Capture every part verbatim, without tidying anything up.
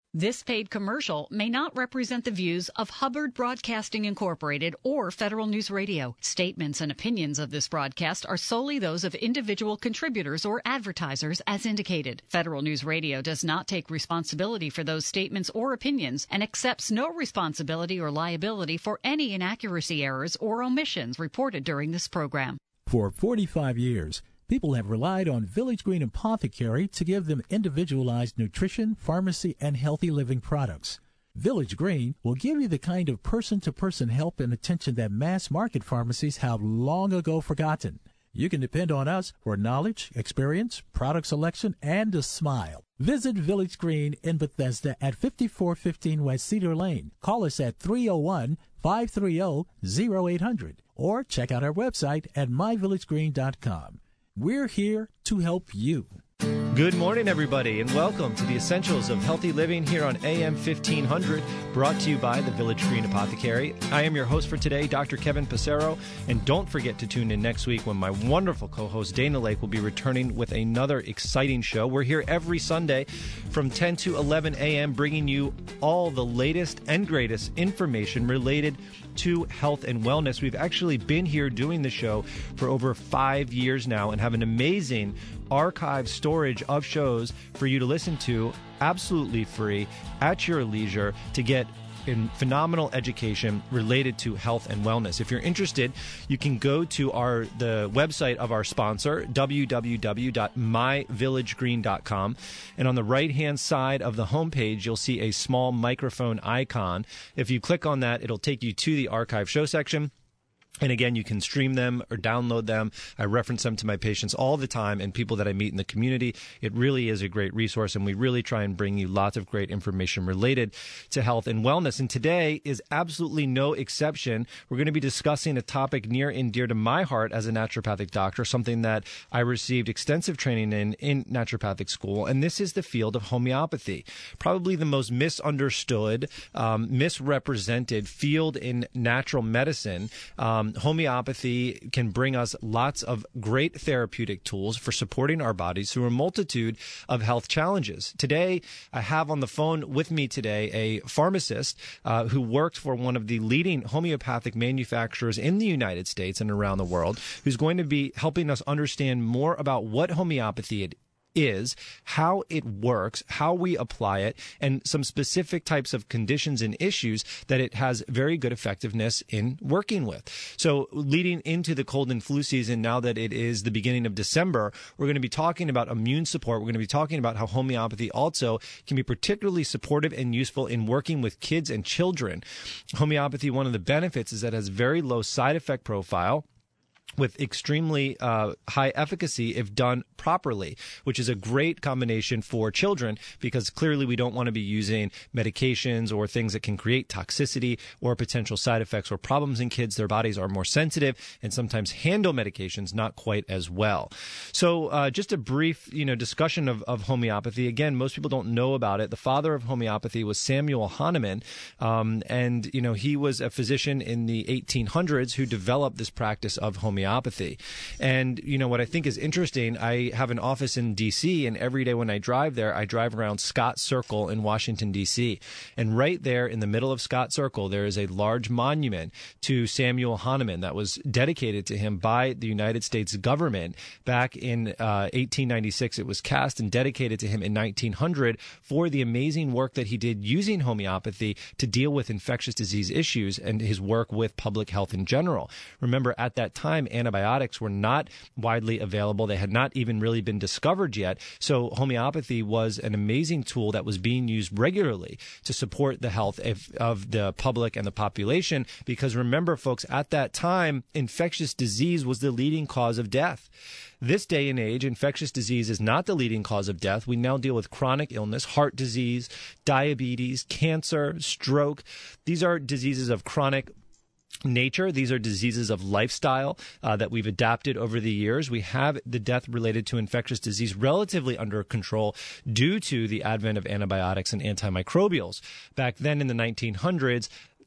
This paid commercial may not represent the views of Hubbard Broadcasting Incorporated or Federal News Radio. Statements and opinions of this broadcast are solely those of individual contributors or advertisers as indicated. Federal News Radio does not take responsibility for those statements or opinions and accepts no responsibility or liability for any inaccuracy, errors, or omissions reported during this program. For forty-five years, people have relied on Village Green Apothecary to give them individualized nutrition, pharmacy, and healthy living products. Village Green will give you the kind of person-to-person help and attention that mass-market pharmacies have long ago forgotten. You can depend on us for knowledge, experience, product selection, and a smile. Visit Village Green in Bethesda at fifty-four fifteen West Cedar Lane. Call us at three oh one, five three oh, oh eight hundred or check out our website at my village green dot com. We're here to help you. Good morning, everybody, and welcome to the Essentials of Healthy Living here on A M fifteen hundred, brought to you by the Village Green Apothecary. I am your host for today, Doctor Kevin Passero, and don't forget to tune in next week when my wonderful co-host Dana Lake will be returning with another exciting show. We're here every Sunday from ten to eleven a.m. bringing you all the latest and greatest information related to health and wellness. We've actually been here doing the show for over five years now and have an amazing archive storage of shows for you to listen to absolutely free at your leisure to get in phenomenal education related to health and wellness. If you're interested, you can go to our the website of our sponsor, w w w dot my village green dot com, and on the right-hand side of the homepage, you'll see a small microphone icon. If you click on that, it'll take you to the archive show section. And again, you can stream them or download them. I reference them to my patients all the time and people that I meet in the community. It really is a great resource, and we really try and bring you lots of great information related to health and wellness. And today is absolutely no exception. We're going to be discussing a topic near and dear to my heart as a naturopathic doctor, something that I received extensive training in in naturopathic school, and this is the field of homeopathy. Probably the most misunderstood, um, misrepresented field in natural medicine. Um, Homeopathy can bring us lots of great therapeutic tools for supporting our bodies through a multitude of health challenges. Today, I have on the phone with me today a pharmacist uh, who worked for one of the leading homeopathic manufacturers in the United States and around the world, who's going to be helping us understand more about what homeopathy is. is, how it works, how we apply it, and some specific types of conditions and issues that it has very good effectiveness in working with. So leading into the cold and flu season, now that it is the beginning of December, we're going to be talking about immune support. We're going to be talking about how homeopathy also can be particularly supportive and useful in working with kids and children. Homeopathy, one of the benefits is that it has very low side effect profile, with extremely uh, high efficacy if done properly, which is a great combination for children because clearly we don't want to be using medications or things that can create toxicity or potential side effects or problems in kids. Their bodies are more sensitive and sometimes handle medications not quite as well. So uh, just a brief you know, discussion of, of homeopathy. Again, most people don't know about it. The father of homeopathy was Samuel Hahnemann, um, and you know he was a physician in the eighteen hundreds who developed this practice of homeopathy. Homeopathy. And, you know, what I think is interesting, I have an office in D C, and every day when I drive there, I drive around Scott Circle in Washington, D C. And right there in the middle of Scott Circle, there is a large monument to Samuel Hahnemann that was dedicated to him by the United States government back in uh, eighteen ninety-six. It was cast and dedicated to him in nineteen hundred for the amazing work that he did using homeopathy to deal with infectious disease issues and his work with public health in general. Remember, at that time, antibiotics were not widely available. They had not even really been discovered yet. So homeopathy was an amazing tool that was being used regularly to support the health of, of the public and the population. Because remember, folks, at that time, infectious disease was the leading cause of death. This day and age, infectious disease is not the leading cause of death. We now deal with chronic illness, heart disease, diabetes, cancer, stroke. These are diseases of chronic nature. These are diseases of lifestyle uh, that we've adapted over the years. We have the death related to infectious disease relatively under control due to the advent of antibiotics and antimicrobials. Back then in the nineteen hundreds,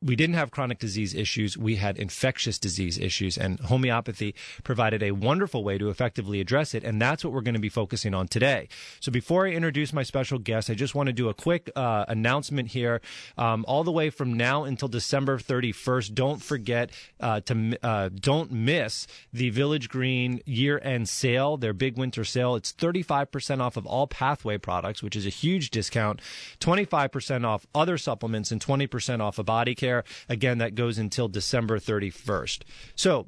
we didn't have chronic disease issues. We had infectious disease issues, and homeopathy provided a wonderful way to effectively address it. And that's what we're going to be focusing on today. So before I introduce my special guest, I just want to do a quick uh, announcement here. Um, all the way from now until December thirty-first, don't forget uh, to uh, don't miss the Village Green year-end sale, their big winter sale. It's thirty-five percent off of all Pathway products, which is a huge discount, twenty-five percent off other supplements, and twenty percent off of body care. Again, that goes until December thirty-first. So,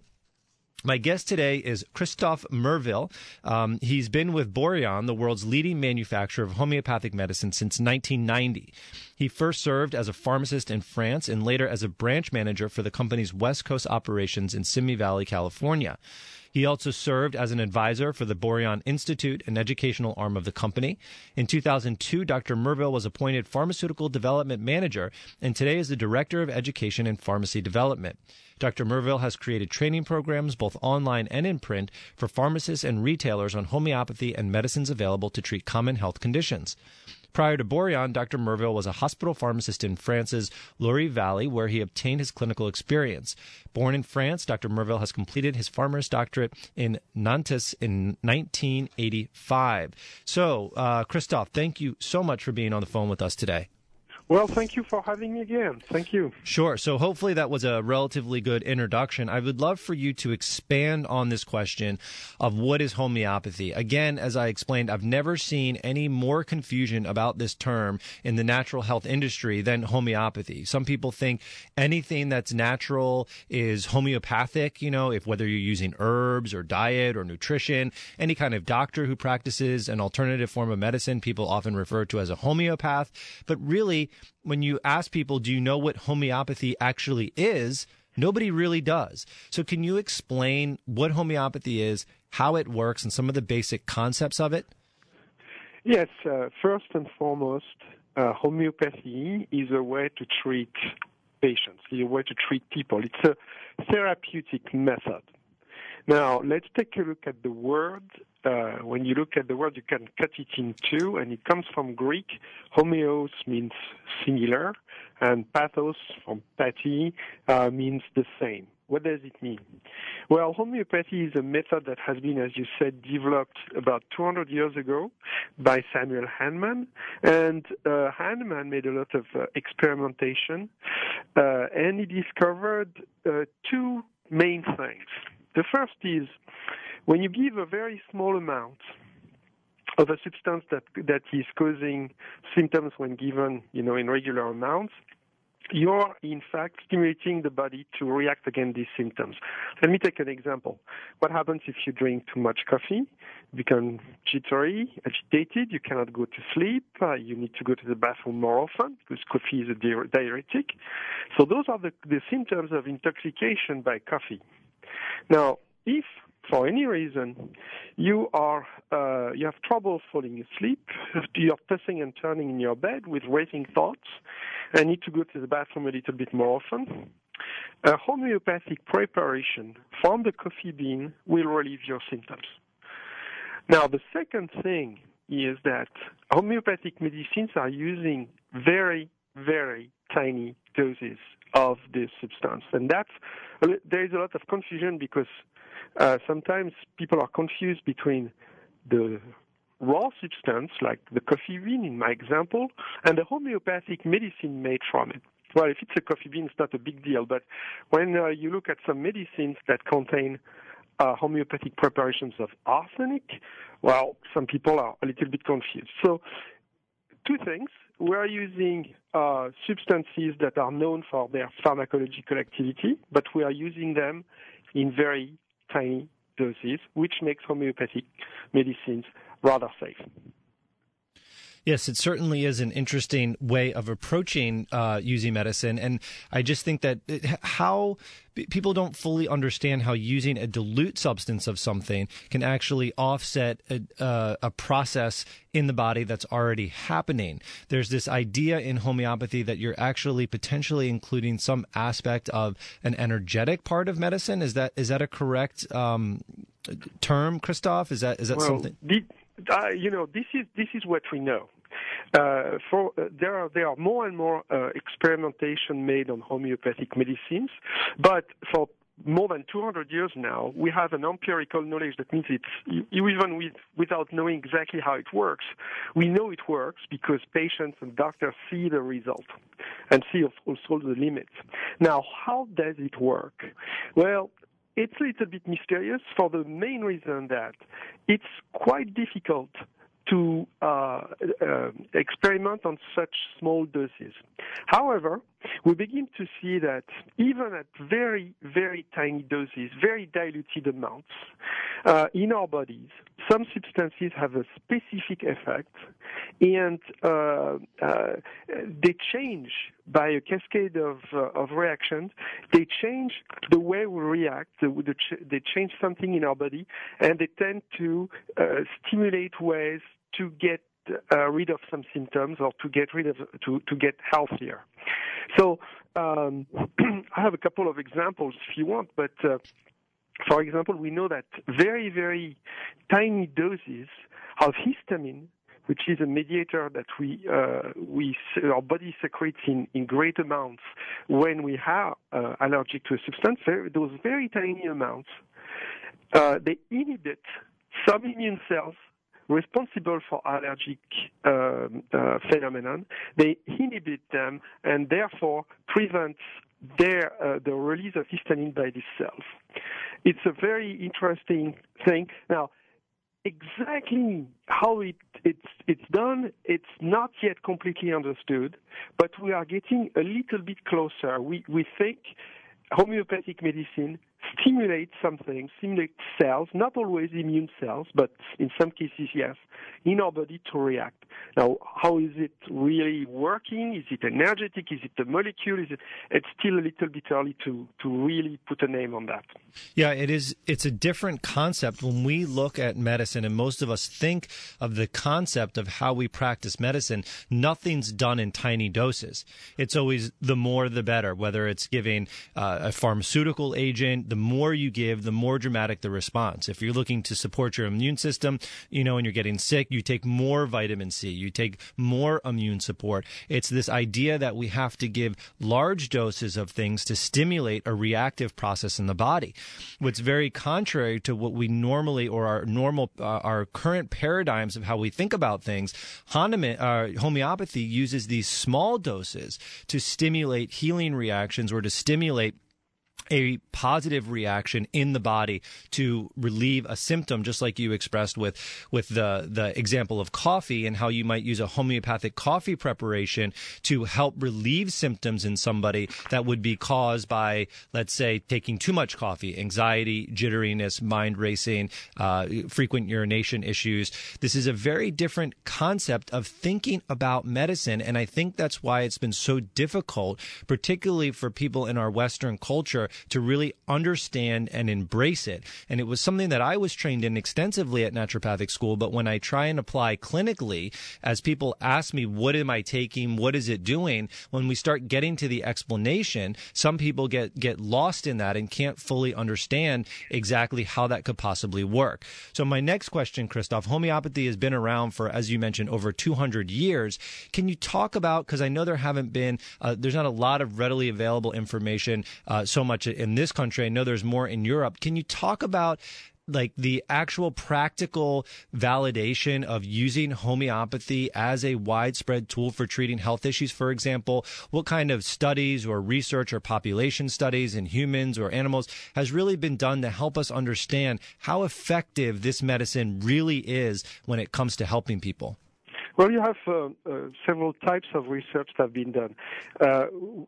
my guest today is Christophe Merville. Um, he's been with Boiron, the world's leading manufacturer of homeopathic medicine, since nineteen ninety. He first served as a pharmacist in France and later as a branch manager for the company's West Coast operations in Simi Valley, California. He also served as an advisor for the Boiron Institute, an educational arm of the company. In two thousand two, Doctor Merville was appointed Pharmaceutical Development Manager, and today is the Director of Education and Pharmacy Development. Doctor Merville has created training programs, both online and in print, for pharmacists and retailers on homeopathy and medicines available to treat common health conditions. Prior to Boiron, Doctor Merville was a hospital pharmacist in France's Loire Valley, where he obtained his clinical experience. Born in France, Doctor Merville has completed his pharmacist doctorate in Nantes in nineteen eighty-five. So, uh, Christophe, thank you so much for being on the phone with us today. Well, thank you for having me again. Thank you. Sure. So hopefully that was a relatively good introduction. I would love for you to expand on this question of what is homeopathy. Again, as I explained, I've never seen any more confusion about this term in the natural health industry than homeopathy. Some people think anything that's natural is homeopathic, you know, if whether you're using herbs or diet or nutrition, any kind of doctor who practices an alternative form of medicine, people often refer to as a homeopath. But really, when you ask people, do you know what homeopathy actually is? Nobody really does. So can you explain what homeopathy is, how it works, and some of the basic concepts of it? Yes. Uh, first and foremost, uh, homeopathy is a way to treat patients, it's a way to treat people. It's a therapeutic method. Now, let's take a look at the word. Uh, when you look at the word, you can cut it in two, and it comes from Greek. Homeos means singular, and pathos from pathy uh, means the same. What does it mean? Well, homeopathy is a method that has been, as you said, developed about two hundred years ago by Samuel Hahnemann. And uh, Hahnemann made a lot of uh, experimentation, uh, and he discovered uh, two main things. The first is when you give a very small amount of a substance that that is causing symptoms when given, you know, in regular amounts, you're in fact stimulating the body to react against these symptoms. Let me take an example. What happens if you drink too much coffee? You become jittery, agitated, you cannot go to sleep, uh, you need to go to the bathroom more often because coffee is a diuretic. So those are the, the symptoms of intoxication by coffee. Now, if for any reason you are uh, you have trouble falling asleep, you're tossing and turning in your bed with racing thoughts, and need to go to the bathroom a little bit more often, a homeopathic preparation from the coffee bean will relieve your symptoms. Now, the second thing is that homeopathic medicines are using very, very tiny doses of this substance. And that's, there is a lot of confusion because uh, sometimes people are confused between the raw substance, like the coffee bean in my example, and the homeopathic medicine made from it. Well, if it's a coffee bean, it's not a big deal. But when uh, you look at some medicines that contain uh, homeopathic preparations of arsenic, well, some people are a little bit confused. So two things. We are using uh, substances that are known for their pharmacological activity, but we are using them in very tiny doses, which makes homeopathic medicines rather safe. Yes, it certainly is an interesting way of approaching uh, using medicine. And I just think that it, how people don't fully understand how using a dilute substance of something can actually offset a, uh, a process in the body that's already happening. There's this idea in homeopathy that you're actually potentially including some aspect of an energetic part of medicine. Is that is that a correct um, term, Christophe? Is that is that well, something? The, Uh, you know, this is this is what we know. Uh, for uh, there are there are more and more uh, experimentation made on homeopathic medicines, but for more than two hundred years now, we have an empirical knowledge. That means it's even with, without knowing exactly how it works, we know it works because patients and doctors see the result and see also the limits. Now, how does it work? Well, it's a little bit mysterious for the main reason that it's quite difficult to uh, uh, experiment on such small doses. However, we begin to see that even at very, very tiny doses, very diluted amounts, uh, in our bodies, some substances have a specific effect, and uh, uh, they change by a cascade of, uh, of reactions. They change the way we react. They change something in our body, and they tend to uh, stimulate ways to get uh, rid of some symptoms or to get rid of to, to get healthier. So um, I have a couple of examples if you want, but uh, for example, we know that very, very tiny doses of histamine, which is a mediator that we uh, we our body secretes in, in great amounts when we are uh, allergic to a substance. Those very tiny amounts, uh, they inhibit some immune cells responsible for allergic uh, uh, phenomenon. They inhibit them and therefore prevent their uh, the release of histamine by these cells. It's a very interesting thing. Now, exactly how it, it's it's done, it's not yet completely understood, but we are getting a little bit closer. We we think homeopathic medicine stimulates something, stimulates cells, not always immune cells, but in some cases, yes, in our body to react. Now, how is it really working? Is it energetic? Is it the molecule? Is it? It's still a little bit early to, to really put a name on that. Yeah, it is. It's a different concept when we look at medicine, and most of us think of the concept of how we practice medicine. Nothing's done in tiny doses. It's always the more the better, whether it's giving uh, a pharmaceutical agent. The more you give, the more dramatic the response. If you're looking to support your immune system, you know, and you're getting sick, you take more vitamin C, you take more immune support. It's this idea that we have to give large doses of things to stimulate a reactive process in the body. What's very contrary to what we normally, or our normal, uh, our current paradigms of how we think about things. Homeopathy uses these small doses to stimulate healing reactions or to stimulate a positive reaction in the body to relieve a symptom, just like you expressed with with the the example of coffee and how you might use a homeopathic coffee preparation to help relieve symptoms in somebody that would be caused by, let's say, taking too much coffee, anxiety, jitteriness, mind racing, uh, frequent urination issues. This is a very different concept of thinking about medicine, and I think that's why it's been so difficult, particularly for people in our Western culture, to really understand and embrace it. And it was something that I was trained in extensively at naturopathic school, but when I try and apply clinically, as people ask me, what am I taking, what is it doing, when we start getting to the explanation, some people get, get lost in that and can't fully understand exactly how that could possibly work. So my next question, Christophe, homeopathy has been around for, as you mentioned, over two hundred years. Can you talk about, because I know there haven't been, uh, there's not a lot of readily available information uh, so much in this country. I know there's more in Europe. Can you talk about like the actual practical validation of using homeopathy as a widespread tool for treating health issues? For example, what kind of studies or research or population studies in humans or animals has really been done to help us understand how effective this medicine really is when it comes to helping people? Well, you have uh, uh, several types of research that have been done. Uh,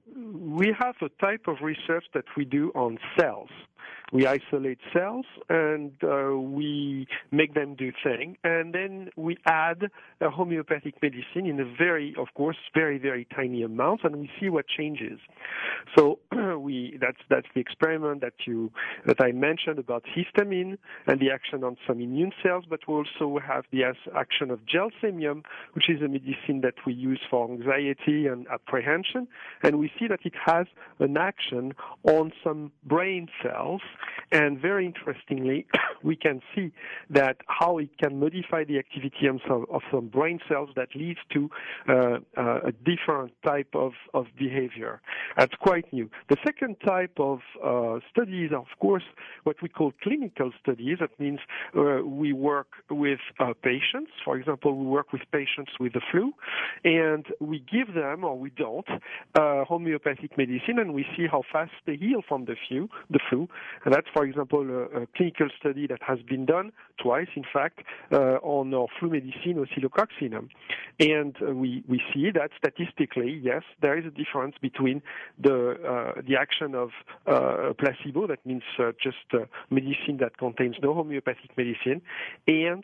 we have a type of research that we do on cells. We isolate cells and uh, we make them do things, and then we add a homeopathic medicine in a very, of course, very, very tiny amounts, and we see what changes. So we that's that's the experiment that you that I mentioned about histamine and the action on some immune cells, but we also have the action of gelsemium, which is a medicine that we use for anxiety and apprehension, and we see that it has an action on some brain cells And very interestingly, we can see that how it can modify the activity of some, of some brain cells that leads to uh, uh, a different type of, of behavior. That's quite new. The second type of uh, studies are, of course, what we call clinical studies. That means uh, we work with uh, patients. For example, we work with patients with the flu, and we give them, or we don't, uh, homeopathic medicine, and we see how fast they heal from the flu. The flu, and that's, for example, a, a clinical study that has been done twice, in fact, uh, on our flu medicine, oscillococcinum. And uh, we, we see that statistically, yes, there is a difference between the uh, the action of uh, placebo, that means uh, just uh, medicine that contains no homeopathic medicine, and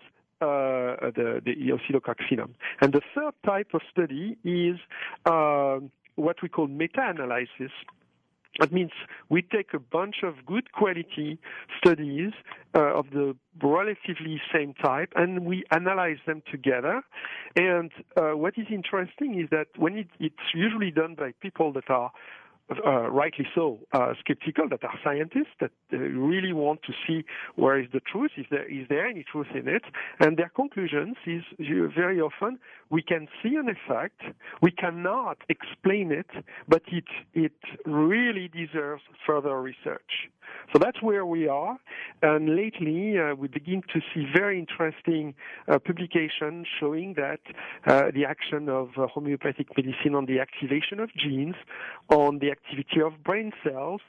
uh, the, the oscillococcinum. And the third type of study is uh, what we call meta-analysis. That means we take a bunch of good quality studies uh, of the relatively same type, and we analyze them together. And uh, what is interesting is that when it, it's usually done by people that are Uh, rightly so, uh, skeptical, that are scientists, that uh, really want to see where is the truth, is there, is there any truth in it, and their conclusions is very often we can see an effect, we cannot explain it, but it, it really deserves further research. So that's where we are, and lately uh, we begin to see very interesting uh, publications showing that uh, the action of uh, homeopathic medicine on the activation of genes, on the activity of brain cells,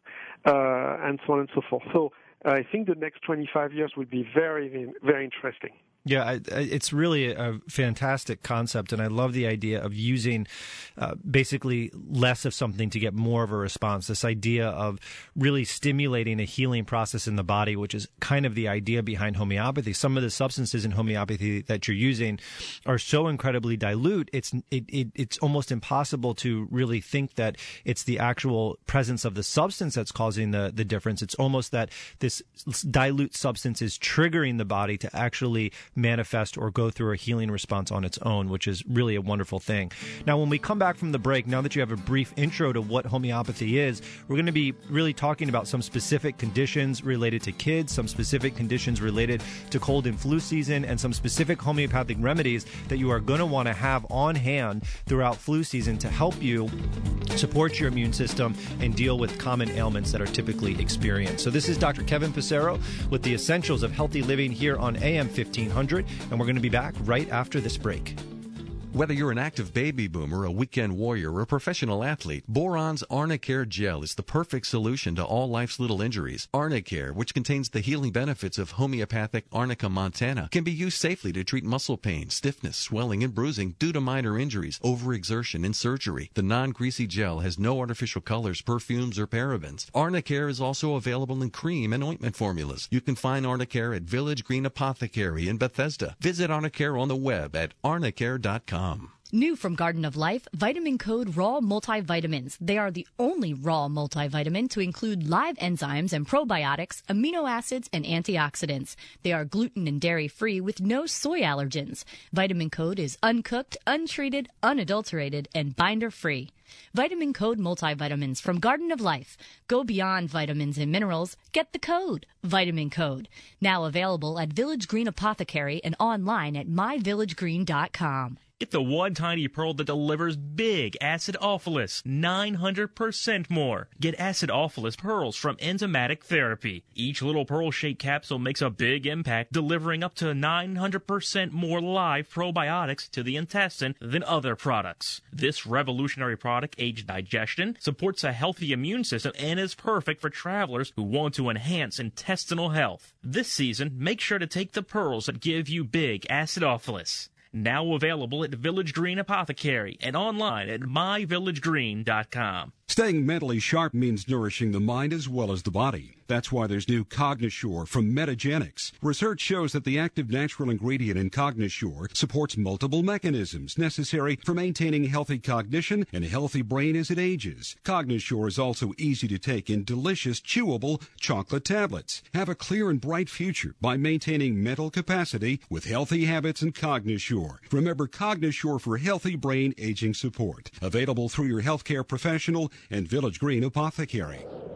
uh, and so on and so forth. So uh, I think the next twenty-five years will be very, very interesting. Yeah, I, I, it's really a fantastic concept, and I love the idea of using uh, basically less of something to get more of a response. This idea of really stimulating a healing process in the body, which is kind of the idea behind homeopathy. Some of the substances in homeopathy that you're using are so incredibly dilute, it's it, it, it's almost impossible to really think that it's the actual presence of the substance that's causing the, the difference. It's almost that this dilute substance is triggering the body to actually manifest or go through a healing response on its own, which is really a wonderful thing. Now, when we come back from the break, now that you have a brief intro to what homeopathy is, we're going to be really talking about some specific conditions related to kids, some specific conditions related to cold and flu season, and some specific homeopathic remedies that you are going to want to have on hand throughout flu season to help you support your immune system and deal with common ailments that are typically experienced. So this is Doctor Kevin Passero with the Essentials of Healthy Living here on A M fifteen hundred. And we're going to be back right after this break. Whether you're an active baby boomer, a weekend warrior, or a professional athlete, Boron's Arnicare Gel is the perfect solution to all life's little injuries. Arnicare, which contains the healing benefits of homeopathic Arnica montana, can be used safely to treat muscle pain, stiffness, swelling, and bruising due to minor injuries, overexertion, and surgery. The non-greasy gel has no artificial colors, perfumes, or parabens. Arnicare is also available in cream and ointment formulas. You can find Arnicare at Village Green Apothecary in Bethesda. Visit Arnicare on the web at arnicare dot com. New from Garden of Life, Vitamin Code Raw Multivitamins. They are the only raw multivitamin to include live enzymes and probiotics, amino acids, and antioxidants. They are gluten and dairy-free with no soy allergens. Vitamin Code is uncooked, untreated, unadulterated, and binder-free. Vitamin Code Multivitamins from Garden of Life. Go beyond vitamins and minerals. Get the code. Vitamin Code. Now available at Village Green Apothecary and online at my village green dot com. Get the one tiny pearl that delivers big acidophilus, nine hundred percent more. Get acidophilus pearls from Enzymatic Therapy. Each little pearl-shaped capsule makes a big impact, delivering up to nine hundred percent more live probiotics to the intestine than other products. This revolutionary product aids digestion, supports a healthy immune system, and is perfect for travelers who want to enhance intestinal health. This season, make sure to take the pearls that give you big acidophilus. Now available at Village Green Apothecary and online at my village green dot com. Staying mentally sharp means nourishing the mind as well as the body. That's why there's new Cognisure from Metagenics. Research shows that the active natural ingredient in Cognisure supports multiple mechanisms necessary for maintaining healthy cognition and a healthy brain as it ages. Cognisure is also easy to take in delicious, chewable chocolate tablets. Have a clear and bright future by maintaining mental capacity with healthy habits and Cognisure. Remember Cognisure for healthy brain aging support. Available through your healthcare professional and Village Green Apothecary.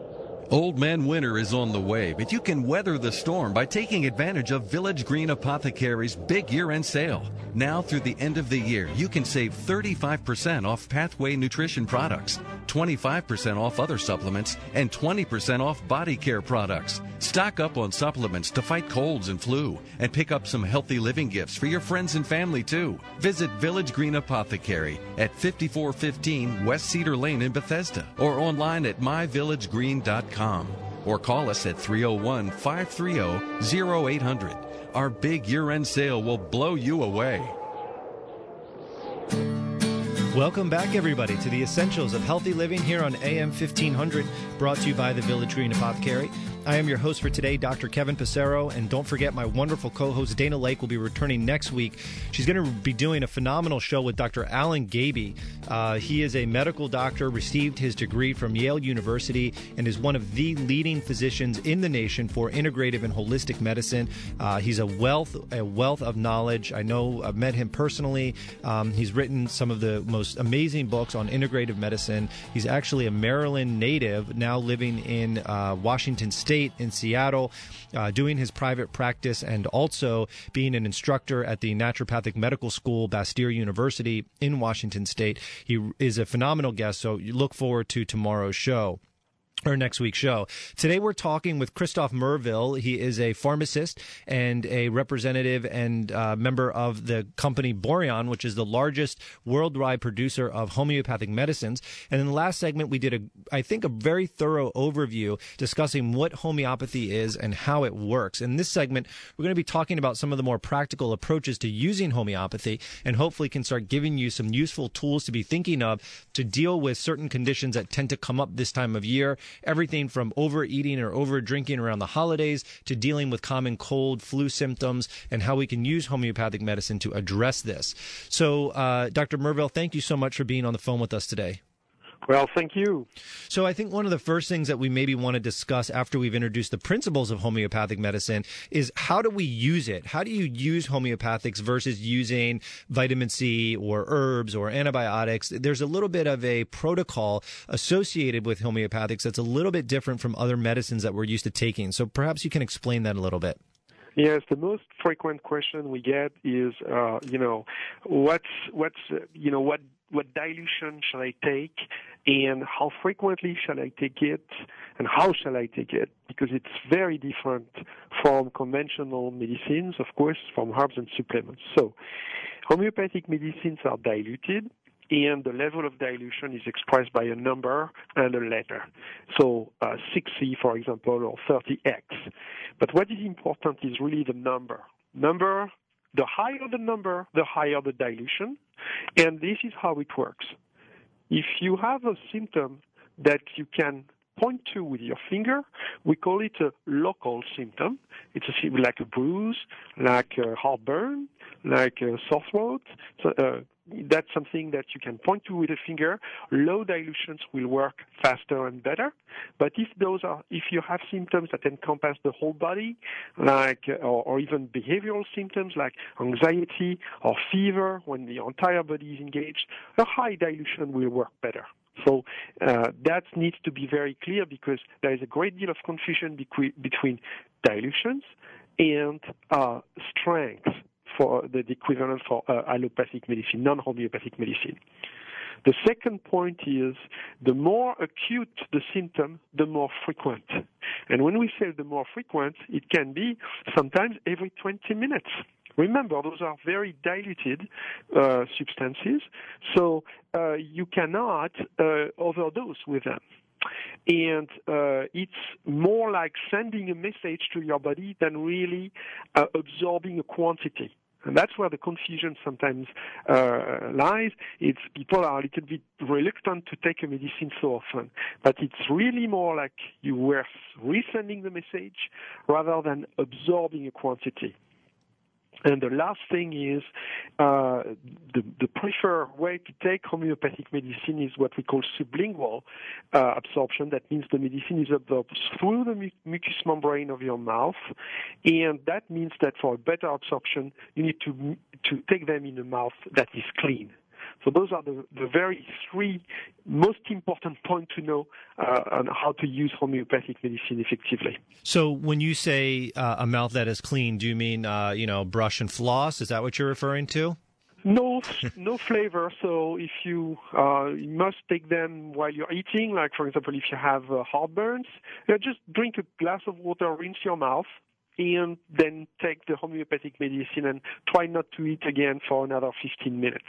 Old Man Winter is on the way, but you can weather the storm by taking advantage of Village Green Apothecary's big year-end sale. Now through the end of the year, you can save thirty-five percent off Pathway Nutrition products, twenty-five percent off other supplements, and twenty percent off body care products. Stock up on supplements to fight colds and flu, and pick up some healthy living gifts for your friends and family too. Visit Village Green Apothecary at fifty-four fifteen West Cedar Lane in Bethesda, or online at my village green dot com, or call us at three oh one, five three oh, oh eight hundred. Our big year-end sale will blow you away. Welcome back, everybody, to the Essentials of Healthy Living here on A M fifteen hundred, brought to you by the Village Green Apothecary. I am your host for today, Doctor Kevin Passero, and don't forget my wonderful co-host Dana Lake will be returning next week. She's going to be doing a phenomenal show with Doctor Alan Gaby. Uh, he is a medical doctor, received his degree from Yale University, and is one of the leading physicians in the nation for integrative and holistic medicine. Uh, he's a wealth, a wealth of knowledge. I know I've met him personally. Um, he's written some of the most amazing books on integrative medicine. He's actually a Maryland native, now living in uh, Washington State, in Seattle, uh, doing his private practice and also being an instructor at the Naturopathic Medical School, Bastyr University in Washington State. He is a phenomenal guest, so you look forward to tomorrow's show. Or next week's show. Today we're talking with Christophe Merville. He is a pharmacist and a representative and uh, member of the company Boreon, which is the largest worldwide producer of homeopathic medicines. And in the last segment, we did, a, I think, a very thorough overview discussing what homeopathy is and how it works. In this segment, we're going to be talking about some of the more practical approaches to using homeopathy, and hopefully can start giving you some useful tools to be thinking of to deal with certain conditions that tend to come up this time of year. Everything from overeating or over drinking around the holidays to dealing with common cold, flu symptoms, and how we can use homeopathic medicine to address this. So, uh, Doctor Merville, thank you so much for being on the phone with us today. Well, thank you. So I think one of the first things that we maybe want to discuss after we've introduced the principles of homeopathic medicine is how do we use it? How do you use homeopathics versus using vitamin C or herbs or antibiotics? There's a little bit of a protocol associated with homeopathics that's a little bit different from other medicines that we're used to taking. So perhaps you can explain that a little bit. Yes, the most frequent question we get is, uh, you know, what's what's uh, you know what what dilution shall I take, and how frequently shall I take it, and how shall I take it? Because it's very different from conventional medicines, of course, from herbs and supplements. So, homeopathic medicines are diluted, and the level of dilution is expressed by a number and a letter. So uh, six C, for example, or thirty X. But what is important is really the number. Number, the higher the number, the higher the dilution. And this is how it works. If you have a symptom that you can point to with your finger, we call it a local symptom. It's a, like a bruise, like a heartburn, like a sore throat. So, uh, that's something that you can point to with a finger. Low dilutions will work faster and better. But if those are, if you have symptoms that encompass the whole body, like or, or even behavioral symptoms like anxiety or fever, when the entire body is engaged, a high dilution will work better. So uh, that needs to be very clear because there is a great deal of confusion between, between dilutions and uh, strength for the, the equivalent for uh, allopathic medicine, non-homeopathic medicine. The second point is the more acute the symptom, the more frequent. And when we say the more frequent, it can be sometimes every twenty minutes. Remember, those are very diluted uh, substances, so uh, you cannot uh, overdose with them. And uh, it's more like sending a message to your body than really uh, absorbing a quantity. And that's where the confusion sometimes uh, lies. It's people are a little bit reluctant to take a medicine so often. But it's really more like you were resending the message rather than absorbing a quantity. And the last thing is uh, the, the preferred way to take homeopathic medicine is what we call sublingual uh, absorption. That means the medicine is absorbed through the mu- mucous membrane of your mouth, and that means that for a better absorption, you need to to take them in a mouth that is clean. So those are the, the very three most important points to know uh, on how to use homeopathic medicine effectively. So when you say uh, a mouth that is clean, do you mean, uh, you know, brush and floss? Is that what you're referring to? No, no flavor. So if you, uh, you must take them while you're eating, like for example, if you have uh, heartburns, uh, just drink a glass of water, rinse your mouth, and then take the homeopathic medicine and try not to eat again for another fifteen minutes.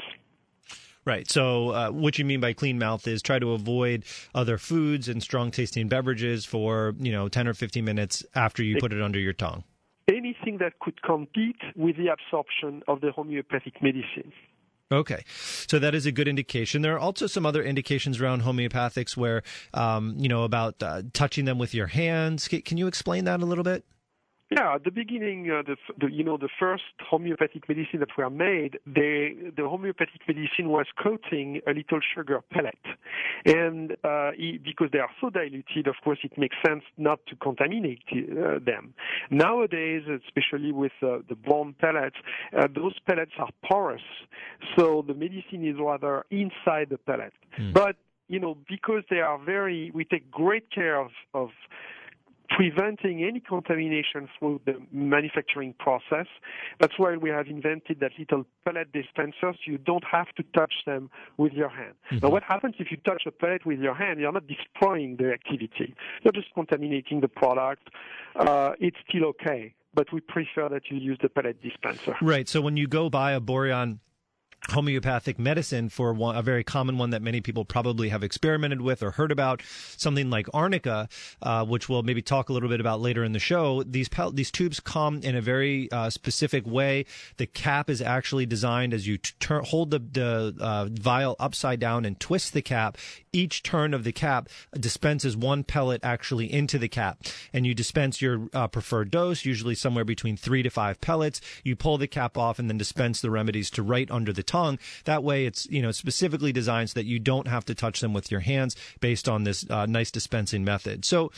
Right. So uh, what you mean by clean mouth is try to avoid other foods and strong tasting beverages for, you know, ten or fifteen minutes after you put it under your tongue. Anything that could compete with the absorption of the homeopathic medicine. Okay, so that is a good indication. There are also some other indications around homeopathics where, um, you know, about uh, touching them with your hands. Can you explain that a little bit? Yeah, at the beginning, uh, the, the, you know, the first homeopathic medicine that were made, they, the homeopathic medicine was coating a little sugar pellet. And uh, it, because they are so diluted, of course, it makes sense not to contaminate uh, them. Nowadays, especially with uh, the bone pellets, uh, those pellets are porous. So the medicine is rather inside the pellet. Mm. But, you know, because they are very, we take great care of, of preventing any contamination through the manufacturing process. That's why we have invented that little pellet dispensers. You don't have to touch them with your hand. Mm-hmm. Now, what happens if you touch a pellet with your hand? You're not destroying the activity. You're just contaminating the product. Uh, it's still okay, but we prefer that you use the pellet dispenser. Right. So when you go buy a Boiron homeopathic medicine, for one, a very common one that many people probably have experimented with or heard about, something like arnica, uh, which we'll maybe talk a little bit about later in the show. These pel- these tubes come in a very uh, specific way. The cap is actually designed as you t- turn, hold the, the uh, vial upside down and twist the cap. Each turn of the cap dispenses one pellet actually into the cap, and you dispense your uh, preferred dose, usually somewhere between three to five pellets. You pull the cap off and then dispense the remedies to right under the tongue. That way, it's, you know, specifically designed so that you don't have to touch them with your hands based on this uh, nice dispensing method. So,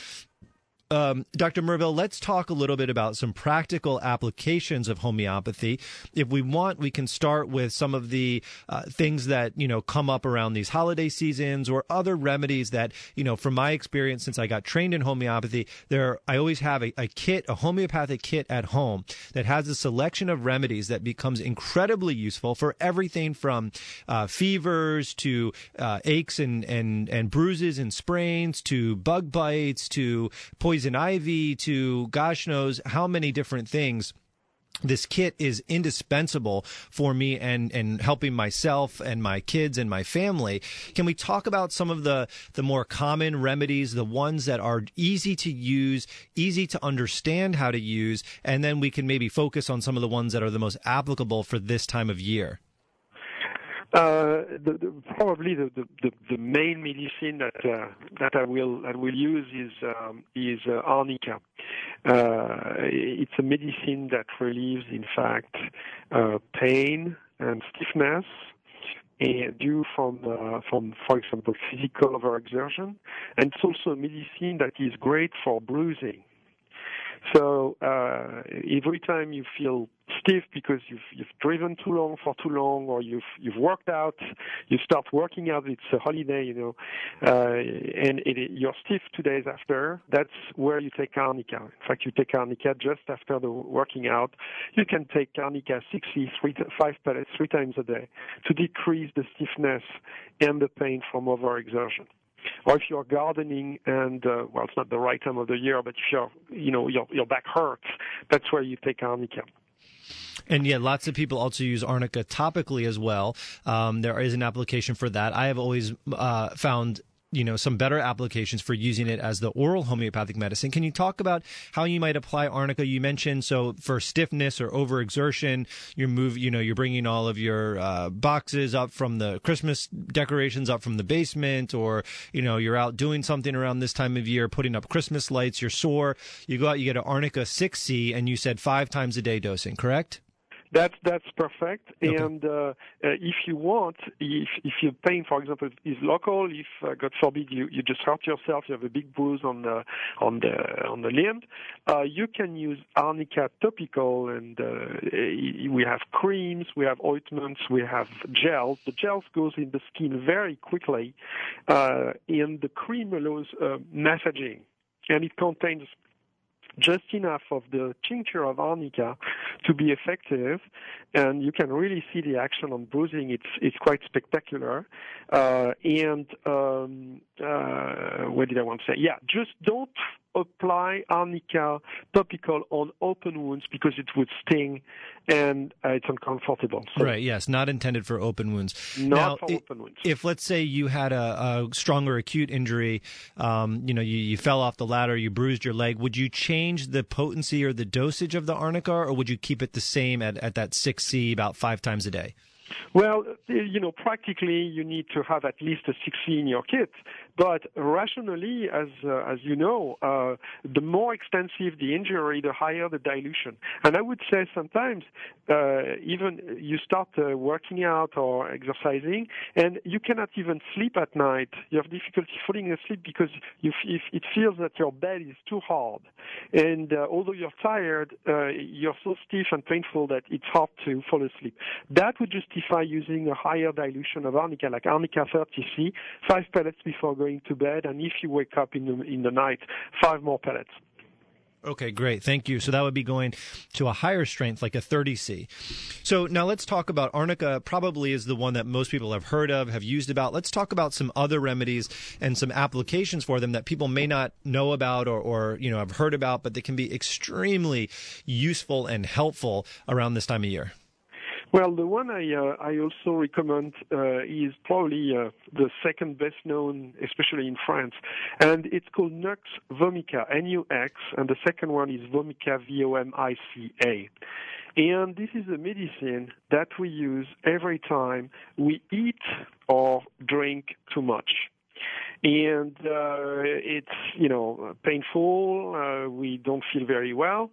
Um, Doctor Merville, let's talk a little bit about some practical applications of homeopathy. If we want, we can start with some of the uh, things that, you know, come up around these holiday seasons or other remedies that, you know, from my experience since I got trained in homeopathy, there I always have a, a kit, a homeopathic kit at home that has a selection of remedies that becomes incredibly useful for everything from uh, fevers to uh, aches and, and, and bruises and sprains to bug bites to poison ivy to gosh knows how many different things. This kit is indispensable for me and, and helping myself and my kids and my family. Can we talk about some of the, the more common remedies, the ones that are easy to use, easy to understand how to use, and then we can maybe focus on some of the ones that are the most applicable for this time of year? Uh, the, the, probably the, the, the main medicine that uh, that I will that will use is um, is uh, arnica. Uh, it's a medicine that relieves, in fact, uh, pain and stiffness and due from uh, from, for example, physical overexertion, and it's also a medicine that is great for bruising. So uh, every time you feel stiff because you've you've driven too long for too long, or you've you've worked out, you start working out. It's a holiday, you know, uh, and it, you're stiff two days after. That's where you take arnica. In fact, you take arnica just after the working out. You can take arnica sixty, three, five pellets three times a day to decrease the stiffness and the pain from overexertion. Or if you're gardening and, uh, well, it's not the right time of the year, but if you're, you know, your, your back hurts, that's where you take arnica. And yeah, lots of people also use arnica topically as well. Um, there is an application for that. I have always uh, found, you know, some better applications for using it as the oral homeopathic medicine. Can you talk about how you might apply arnica? You mentioned, so for stiffness or overexertion, you move, you know, you're bringing all of your uh, boxes up from the Christmas decorations up from the basement, or, you know, you're out doing something around this time of year, putting up Christmas lights, you're sore, you go out, you get an arnica six C, and you said five times a day dosing, correct? That's that's perfect. Okay. And uh, uh, if you want, if if your pain, for example, is local, if uh, God forbid you, you just hurt yourself, you have a big bruise on the on the on the limb, uh, you can use arnica topical, and uh, we have creams, we have ointments, we have gels. The gels goes in the skin very quickly, uh, and the cream allows uh, massaging, and it contains just enough of the tincture of arnica to be effective, and you can really see the action on bruising. It's it's quite spectacular. Uh, and um, uh, what did I want to say? Yeah, just don't apply arnica topical on open wounds because it would sting and uh, it's uncomfortable. So right, yes, not intended for open wounds. Not now, for it, open wounds. If, let's say, you had a, a stronger acute injury, um, you know, you, you fell off the ladder, you bruised your leg, would you change the potency or the dosage of the arnica, or would you keep it the same at, at that six C about five times a day? Well, you know, practically you need to have at least a six C in your kit, but rationally, as uh, as you know, uh, the more extensive the injury, the higher the dilution. And I would say sometimes uh, even you start uh, working out or exercising, and you cannot even sleep at night. You have difficulty falling asleep because you f- it feels that your bed is too hard, and uh, although you're tired, uh, you're so stiff and painful that it's hard to fall asleep. That would justify using a higher dilution of arnica, like arnica thirty C, five pellets before going to bed, and if you wake up in the, in the night, five more pellets. Okay, great. Thank you. So that would be going to a higher strength, like a thirty C. So now let's talk about arnica. Probably is the one that most people have heard of, have used about. Let's talk about some other remedies and some applications for them that people may not know about or, or you know, have heard about, but they can be extremely useful and helpful around this time of year. Well, the one I uh, I also recommend uh, is probably uh, the second best known, especially in France, and it's called Nux vomica, N U X, and the second one is Vomica, V O M I C A. And this is a medicine that we use every time we eat or drink too much. And uh, it's, you know, painful, uh, we don't feel very well.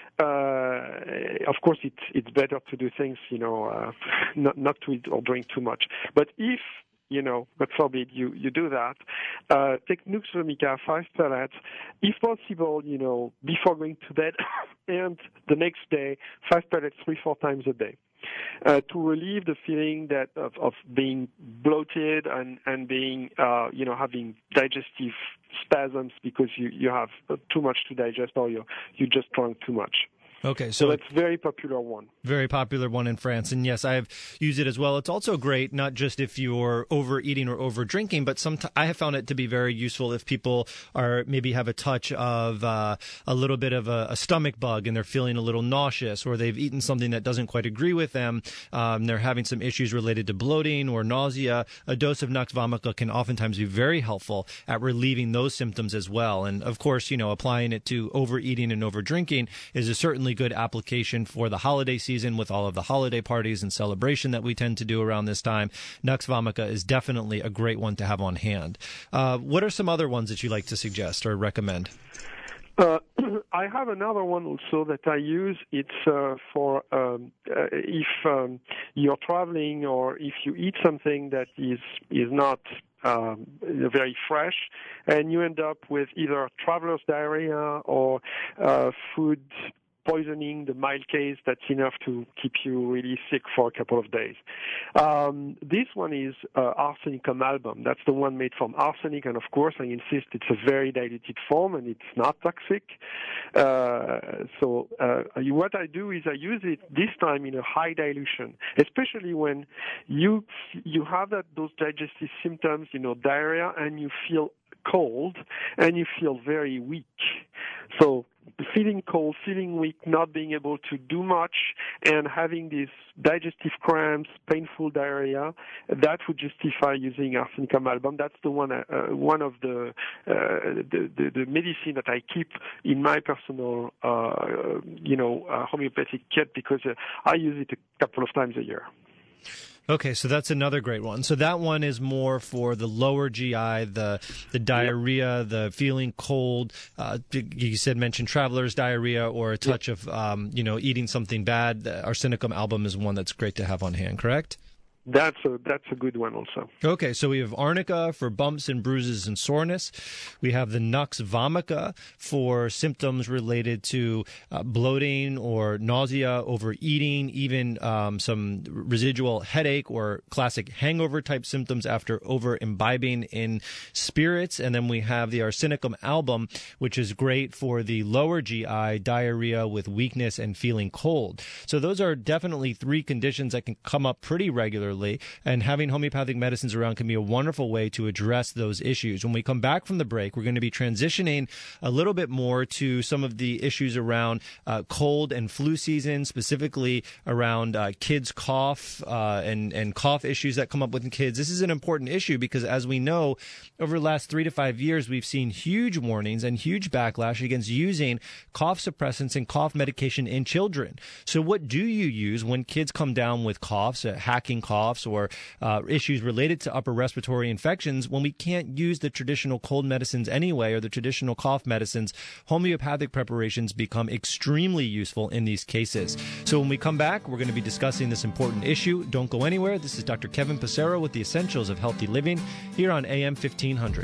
Uh, of course, it's it's better to do things, you know, uh, not not to eat or drink too much. But if, you know, God forbid, you, you do that, uh, take Nux vomica, five pellets, if possible, you know, before going to bed, and the next day, five pellets three, four times a day. Uh, to relieve the feeling that of, of being bloated and and being uh, you know having digestive spasms because you, you have too much to digest or you you just drank too much. Okay, so, so it's a very popular one. Very popular one in France. And yes, I have used it as well. It's also great, not just if you're overeating or over drinking, but some I have found it to be very useful if people are maybe have a touch of uh, a little bit of a, a stomach bug and they're feeling a little nauseous, or they've eaten something that doesn't quite agree with them. Um, they're having some issues related to bloating or nausea. A dose of Nux vomica can oftentimes be very helpful at relieving those symptoms as well. And of course, you know, applying it to overeating and over drinking is a certainly good application for the holiday season with all of the holiday parties and celebration that we tend to do around this time. Nux vomica is definitely a great one to have on hand. Uh, what are some other ones that you like to suggest or recommend? Uh, I have another one also that I use. It's uh, for um, uh, if um, you're traveling or if you eat something that is is not um, very fresh, and you end up with either traveler's diarrhea or uh, food poisoning, the mild case that's enough to keep you really sick for a couple of days. Um, this one is uh, arsenicum album. That's the one made from arsenic, and of course, I insist it's a very diluted form and it's not toxic. Uh, so uh, what I do is I use it this time in a high dilution, especially when you you have that those digestive symptoms, you know, diarrhea, and you feel cold and you feel very weak. So feeling cold, feeling weak, not being able to do much, and having these digestive cramps, painful diarrhea, that would justify using arsenicum album. That's the one, uh, one of the, uh, the, the the medicine that I keep in my personal, uh, you know, uh, homeopathic kit because uh, I use it a couple of times a year. Okay, so that's another great one. So that one is more for the lower G I, the the diarrhea, yep. the feeling cold. Uh, you said mention traveler's diarrhea or a touch yep. of um, you know eating something bad. The Arsenicum album is one that's great to have on hand, correct? That's a that's a good one also. Okay, so we have arnica for bumps and bruises and soreness. We have the Nux vomica for symptoms related to uh, bloating or nausea, overeating, even um, some residual headache or classic hangover type symptoms after over imbibing in spirits. And then we have the Arsenicum album, which is great for the lower G I, diarrhea with weakness and feeling cold. So those are definitely three conditions that can come up pretty regularly. And having homeopathic medicines around can be a wonderful way to address those issues. When we come back from the break, we're going to be transitioning a little bit more to some of the issues around uh, cold and flu season, specifically around uh, kids' cough uh, and, and cough issues that come up with kids. This is an important issue because, as we know, over the last three to five years, we've seen huge warnings and huge backlash against using cough suppressants and cough medication in children. So what do you use when kids come down with coughs, uh, hacking coughs, or uh, issues related to upper respiratory infections when we can't use the traditional cold medicines anyway or the traditional cough medicines? Homeopathic preparations become extremely useful in these cases. So when we come back, we're going to be discussing this important issue. Don't go anywhere. This is Doctor Kevin Passero with the Essentials of Healthy Living here on A M fifteen hundred.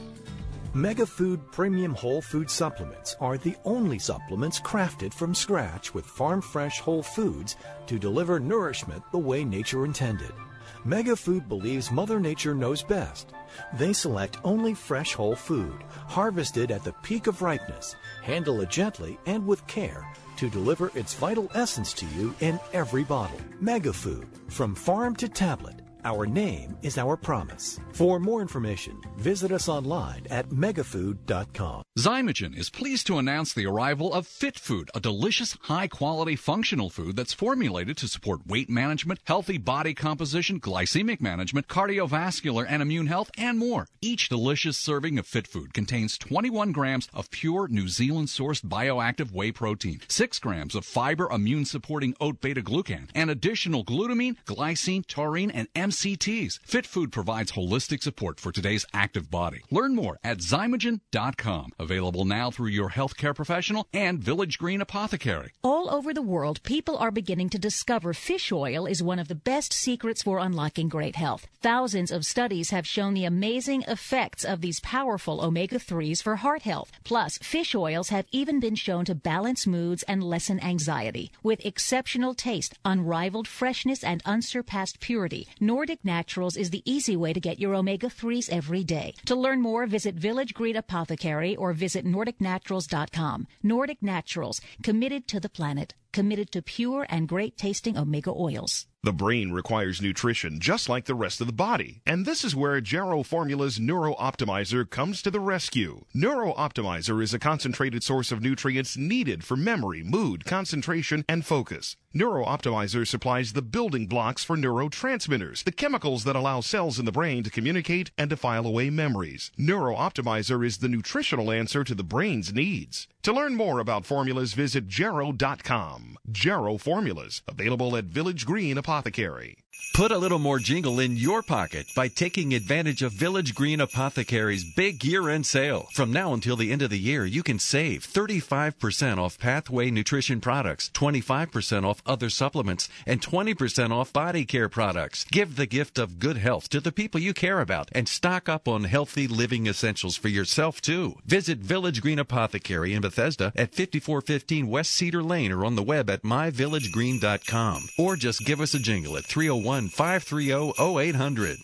MegaFood Premium Whole Food Supplements are the only supplements crafted from scratch with farm-fresh whole foods to deliver nourishment the way nature intended. MegaFood believes Mother Nature knows best. They select only fresh whole food, harvested at the peak of ripeness, handle it gently and with care to deliver its vital essence to you in every bottle. MegaFood, from farm to tablet. Our name is our promise. For more information, visit us online at megafood dot com. Zymogen is pleased to announce the arrival of Fit Food, a delicious, high-quality functional food that's formulated to support weight management, healthy body composition, glycemic management, cardiovascular and immune health, and more. Each delicious serving of Fit Food contains twenty-one grams of pure New Zealand-sourced bioactive whey protein, six grams of fiber immune-supporting oat beta-glucan, and additional glutamine, glycine, taurine, and M C Ts. Fit Food provides holistic support for today's active body. Learn more at zymogen dot com. Available now through your healthcare professional and Village Green Apothecary. All over the world, people are beginning to discover fish oil is one of the best secrets for unlocking great health. Thousands of studies have shown the amazing effects of these powerful omega threes for heart health. Plus, fish oils have even been shown to balance moods and lessen anxiety. With exceptional taste, unrivaled freshness, and unsurpassed purity, Nordic Naturals is the easy way to get your omega threes every day. To learn more, visit Village Green Apothecary or visit nordic naturals dot com. Nordic Naturals, committed to the planet, committed to pure and great-tasting omega oils. The brain requires nutrition just like the rest of the body, and this is where Jarrow Formula's Neuro Optimizer comes to the rescue. Neuro Optimizer is a concentrated source of nutrients needed for memory, mood, concentration, and focus. Neuro Optimizer supplies the building blocks for neurotransmitters, the chemicals that allow cells in the brain to communicate and to file away memories. Neuro Optimizer is the nutritional answer to the brain's needs. To learn more about formulas, visit jarrow dot com. Jarrow Formulas, available at Village Green Apothecary. Put a little more jingle in your pocket by taking advantage of Village Green Apothecary's big year-end sale. From now until the end of the year, you can save thirty-five percent off Pathway Nutrition products, twenty-five percent off other supplements, and twenty percent off body care products. Give the gift of good health to the people you care about and stock up on healthy living essentials for yourself, too. Visit Village Green Apothecary in Bethesda at fifty-four fifteen West Cedar Lane or on the web at my village green dot com. Or just give us a jingle at three oh one, five three oh, oh eight hundred.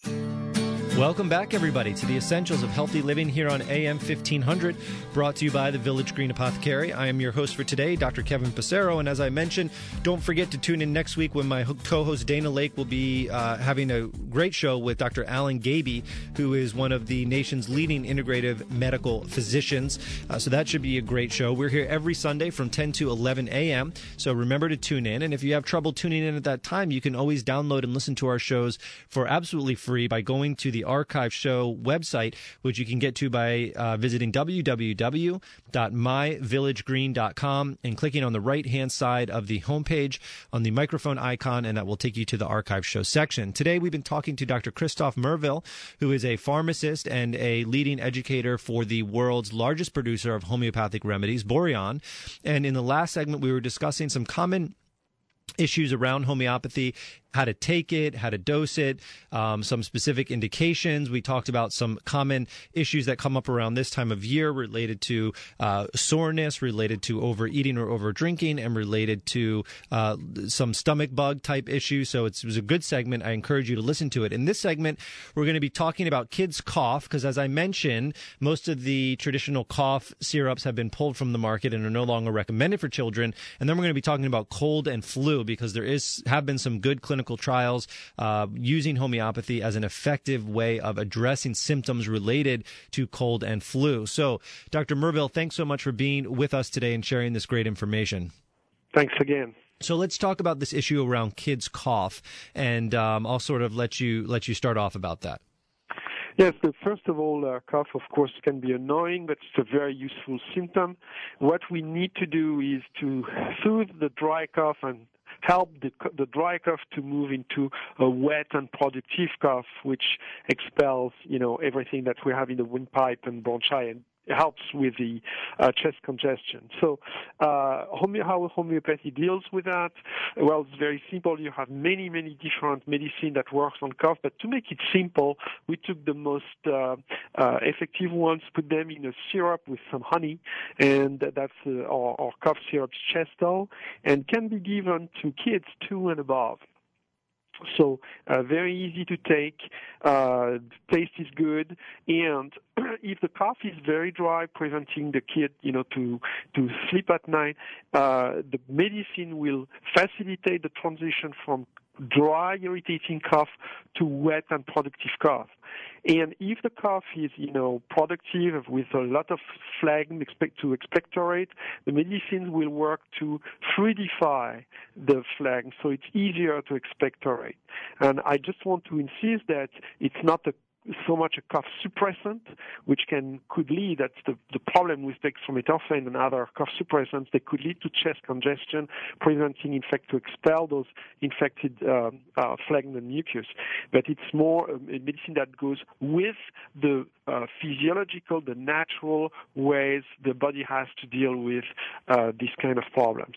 Welcome back, everybody, to the Essentials of Healthy Living here on A M fifteen hundred, brought to you by the Village Green Apothecary. I am your host for today, Doctor Kevin Passero, and as I mentioned, don't forget to tune in next week when my co-host Dana Lake will be uh, having a great show with Doctor Alan Gaby, who is one of the nation's leading integrative medical physicians. Uh, so that should be a great show. We're here every Sunday from ten to eleven a.m., so remember to tune in. And if you have trouble tuning in at that time, you can always download and listen to our shows for absolutely free by going to the archive show website, which you can get to by uh, visiting w w w dot my village green dot com and clicking on the right-hand side of the homepage on the microphone icon, and that will take you to the archive show section. Today, we've been talking to Doctor Christophe Merville, who is a pharmacist and a leading educator for the world's largest producer of homeopathic remedies, Boiron. And in the last segment, we were discussing some common issues around homeopathy, how to take it, how to dose it, um, some specific indications. We talked about some common issues that come up around this time of year related to uh, soreness, related to overeating or overdrinking, and related to uh, some stomach bug type issues. So it's, it was a good segment. I encourage you to listen to it. In this segment, we're going to be talking about kids' cough because, as I mentioned, most of the traditional cough syrups have been pulled from the market and are no longer recommended for children. And then we're going to be talking about cold and flu because there is have been some good clinical trials uh, using homeopathy as an effective way of addressing symptoms related to cold and flu. So, Doctor Merville, thanks so much for being with us today and sharing this great information. Thanks again. So let's talk about this issue around kids' cough, and um, I'll sort of let you let you start off about that. Yes, so first of all, uh, cough, of course, can be annoying, but it's a very useful symptom. What we need to do is to soothe the dry cough and help the, the dry cough to move into a wet and productive cough, which expels, you know, everything that we have in the windpipe and bronchi and helps with the uh, chest congestion. So uh, home- how homeopathy deals with that? Well, it's very simple. You have many, many different medicine that works on cough, but to make it simple, we took the most uh, uh, effective ones, put them in a syrup with some honey, and that's uh, our, our cough syrup, Chestol, and can be given to kids two and above. So uh, very easy to take, uh, taste is good, and if the cough is very dry, preventing the kid, you know, to to sleep at night, uh, the medicine will facilitate the transition from dry, irritating cough to wet and productive cough. And if the cough is, you know, productive with a lot of phlegm expect to expectorate, the medicines will work to fluidify the phlegm, so it's easier to expectorate. And I just want to insist that it's not a so much a cough suppressant, which can could lead, that's the, the problem with dextromethorphan and other cough suppressants, they could lead to chest congestion, preventing, in fact, to expel those infected uh, uh, phlegm and mucus. But it's more a medicine that goes with the uh, physiological, the natural ways the body has to deal with uh, these kind of problems.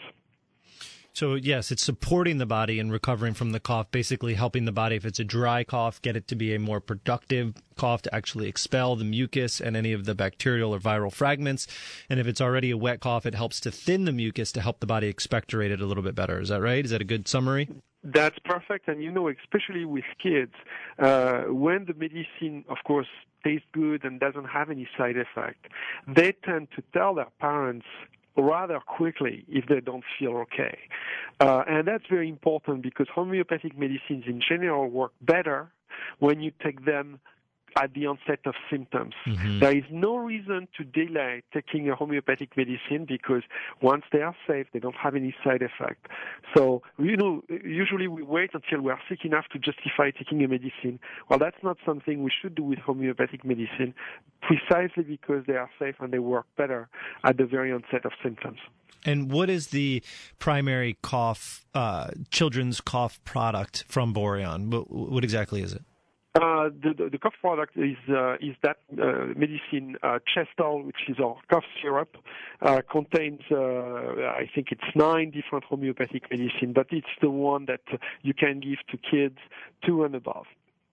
So, yes, it's supporting the body in recovering from the cough, basically helping the body, if it's a dry cough, get it to be a more productive cough to actually expel the mucus and any of the bacterial or viral fragments. And if it's already a wet cough, it helps to thin the mucus to help the body expectorate it a little bit better. Is that right? Is that a good summary? That's perfect. And, you know, especially with kids, uh, when the medicine, of course, tastes good and doesn't have any side effect, they tend to tell their parents rather quickly if they don't feel okay. Uh, and that's very important because homeopathic medicines in general work better when you take them at the onset of symptoms. Mm-hmm. There is no reason to delay taking a homeopathic medicine because once they are safe, they don't have any side effect. So, you know, usually we wait until we are sick enough to justify taking a medicine. Well, that's not something we should do with homeopathic medicine, precisely because they are safe and they work better at the very onset of symptoms. And what is the primary cough, uh, children's cough product from Boiron? What, what exactly is it? Uh, the, the, the cough product is uh, is that uh, medicine uh, Chestol, which is our cough syrup, uh, contains uh, I think it's nine different homeopathic medicine, but it's the one that you can give to kids two and above.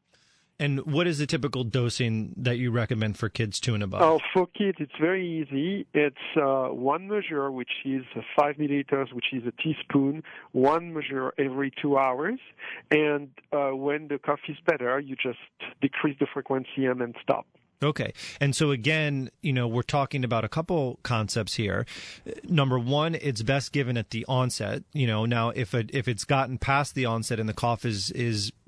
And what is the typical dosing that you recommend for kids two and above? Oh, for kids, it's very easy. It's uh, one measure, which is five milliliters, which is a teaspoon, one measure every two hours. And uh, when the cough is better, you just decrease the frequency and then stop. Okay. And so again, you know, we're talking about a couple concepts here. Number one, it's best given at the onset. You know, now if it, if it's gotten past the onset and the cough is, is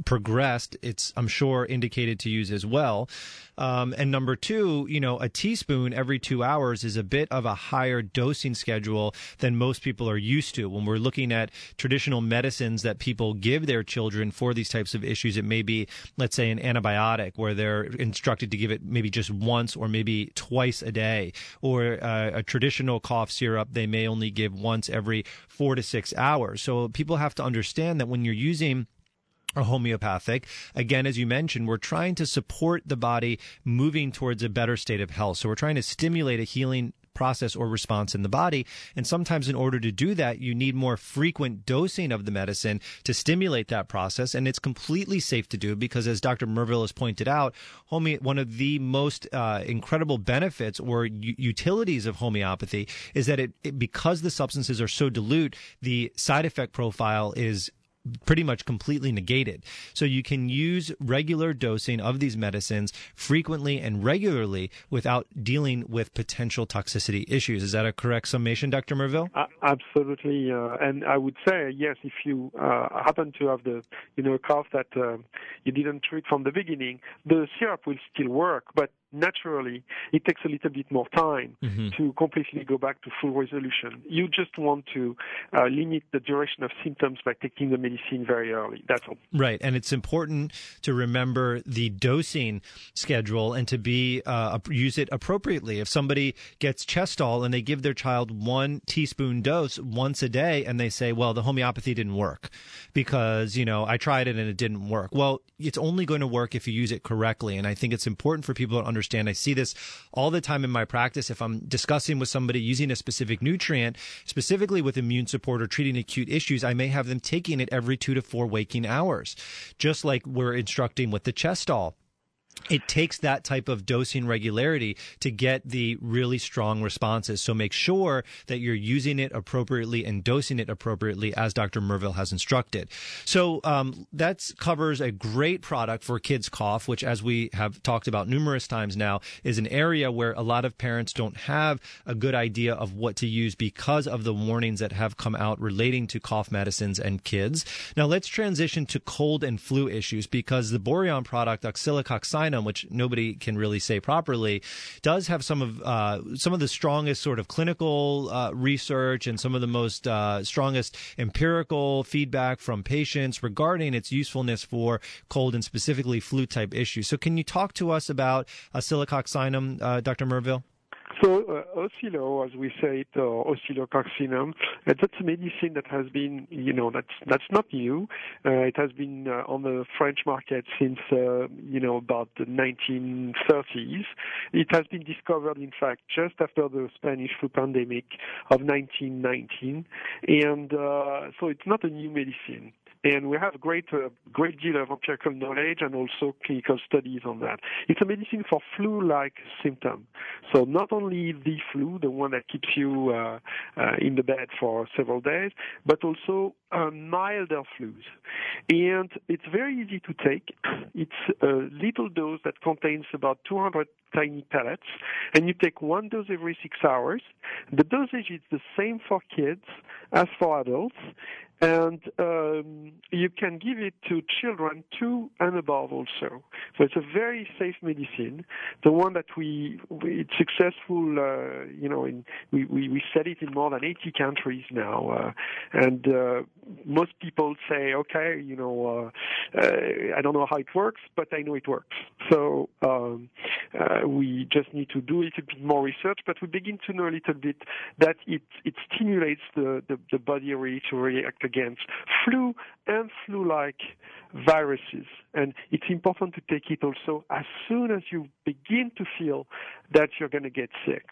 progressed, it's, I'm sure, indicated to use as well. Um, and number two, you know, a teaspoon every two hours is a bit of a higher dosing schedule than most people are used to. When we're looking at traditional medicines that people give their children for these types of issues, it may be, let's say, an antibiotic where they're instructed to give it maybe just once or maybe twice a day, or uh, a traditional cough syrup they may only give once every four to six hours. So people have to understand that when you're using or homeopathic, again, as you mentioned, we're trying to support the body moving towards a better state of health. So we're trying to stimulate a healing process or response in the body. And sometimes in order to do that, you need more frequent dosing of the medicine to stimulate that process. And it's completely safe to do because, as Doctor Merville has pointed out, home- one of the most uh, incredible benefits or u- utilities of homeopathy is that it, it, because the substances are so dilute, the side effect profile is pretty much completely negated. So you can use regular dosing of these medicines frequently and regularly without dealing with potential toxicity issues. Is that a correct summation, Doctor Merville? Uh, absolutely. Uh, and I would say, yes, if you uh, happen to have the, you know, cough that uh, you didn't treat from the beginning, the syrup will still work, but naturally, it takes a little bit more time mm-hmm. to completely go back to full resolution. You just want to uh, limit the duration of symptoms by taking the medicine very early. That's all. Right. And it's important to remember the dosing schedule and to be uh, use it appropriately. If somebody gets Chestol and they give their child one teaspoon dose once a day and they say, well, the homeopathy didn't work because, you know, I tried it and it didn't work. Well, it's only going to work if you use it correctly. And I think it's important for people to understand. I see this all the time in my practice. If I'm discussing with somebody using a specific nutrient, specifically with immune support or treating acute issues, I may have them taking it every two to four waking hours, just like we're instructing with the Chestol. It takes that type of dosing regularity to get the really strong responses. So make sure that you're using it appropriately and dosing it appropriately as Doctor Merville has instructed. So um, that covers a great product for kids' cough, which, as we have talked about numerous times now, is an area where a lot of parents don't have a good idea of what to use because of the warnings that have come out relating to cough medicines and kids. Now let's transition to cold and flu issues, because the Boreon product, oscillococcinum, which nobody can really say properly, does have some of uh, some of the strongest sort of clinical uh, research and some of the most uh, strongest empirical feedback from patients regarding its usefulness for cold and specifically flu-type issues. So can you talk to us about oscillococcinum, uh, Doctor Merville? So uh, Oscillo, as we say it, or oscillococcinum, uh, that's a medicine that has been, you know, that's that's not new. Uh, it has been uh, on the French market since, uh, you know, about the nineteen thirties. It has been discovered, in fact, just after the Spanish flu pandemic of nineteen nineteen, and uh, so it's not a new medicine. And we have a great, uh, great deal of empirical knowledge and also clinical studies on that. It's a medicine for flu-like symptoms. So not only the flu, the one that keeps you uh, uh, in the bed for several days, but also uh, milder flus. And it's very easy to take. It's a little dose that contains about two hundred tiny pellets, and you take one dose every six hours. The dosage is the same for kids as for adults, and um, you can give it to children two and above also. So it's a very safe medicine. The one that we, we it's successful, uh, you know, in, we, we, we sell it in more than eighty countries now, uh, and uh, most people say, okay, you know, uh, uh, I don't know how it works, but I know it works. So um, uh, we just need to do a little bit more research, but we begin to know a little bit that it, it stimulates the, the, the body really to react against flu and flu-like viruses. And it's important to take it also as soon as you begin to feel that you're going to get sick.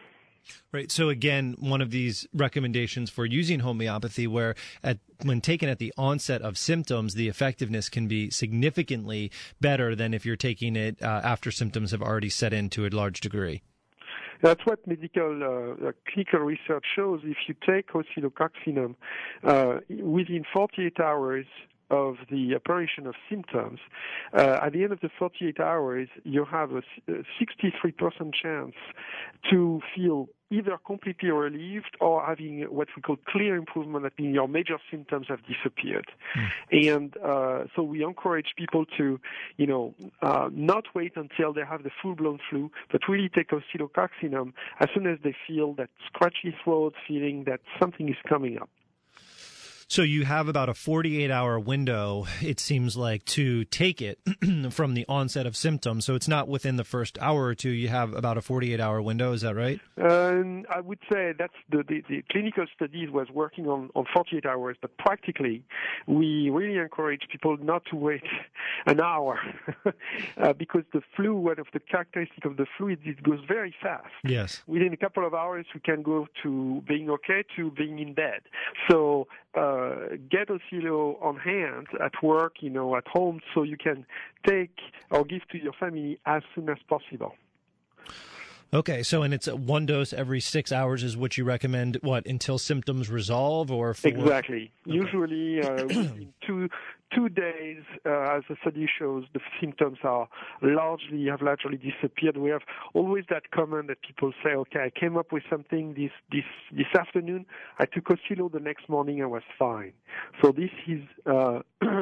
Right. So again, one of these recommendations for using homeopathy where at, when taken at the onset of symptoms, the effectiveness can be significantly better than if you're taking it uh, after symptoms have already set in to a large degree. That's what medical uh, clinical research shows. If you take oscillococcinum uh, within forty-eight hours of the apparition of symptoms, uh, at the end of the forty-eight hours, you have a sixty-three percent chance to feel either completely relieved or having what we call clear improvement, that means your major symptoms have disappeared. Mm. And uh, so we encourage people to, you know, uh, not wait until they have the full-blown flu, but really take oscillococcinum as soon as they feel that scratchy throat, feeling that something is coming up. So you have about a forty-eight hour window, it seems like, to take it from the onset of symptoms. So it's not within the first hour or two. You have about a forty-eight hour window. Is that right? Um, I would say that's the, the, the clinical studies was working on, on forty-eight hours, but practically we really encourage people not to wait an hour uh, because the flu, one of the characteristics of the flu is it goes very fast. Yes. Within a couple of hours, we can go to being okay to being in bed. So uh, get Oscillo on hand at work, you know, at home, so you can take or give to your family as soon as possible. Okay, so and it's one dose every six hours is what you recommend, what, until symptoms resolve? Or for... Exactly. Okay. Usually uh, within two, two days, uh, as the study shows, the symptoms are largely, have largely disappeared. We have always that comment that people say, okay, I came up with something this, this, this afternoon, I took Oscillo the next morning, I was fine. So this is, uh,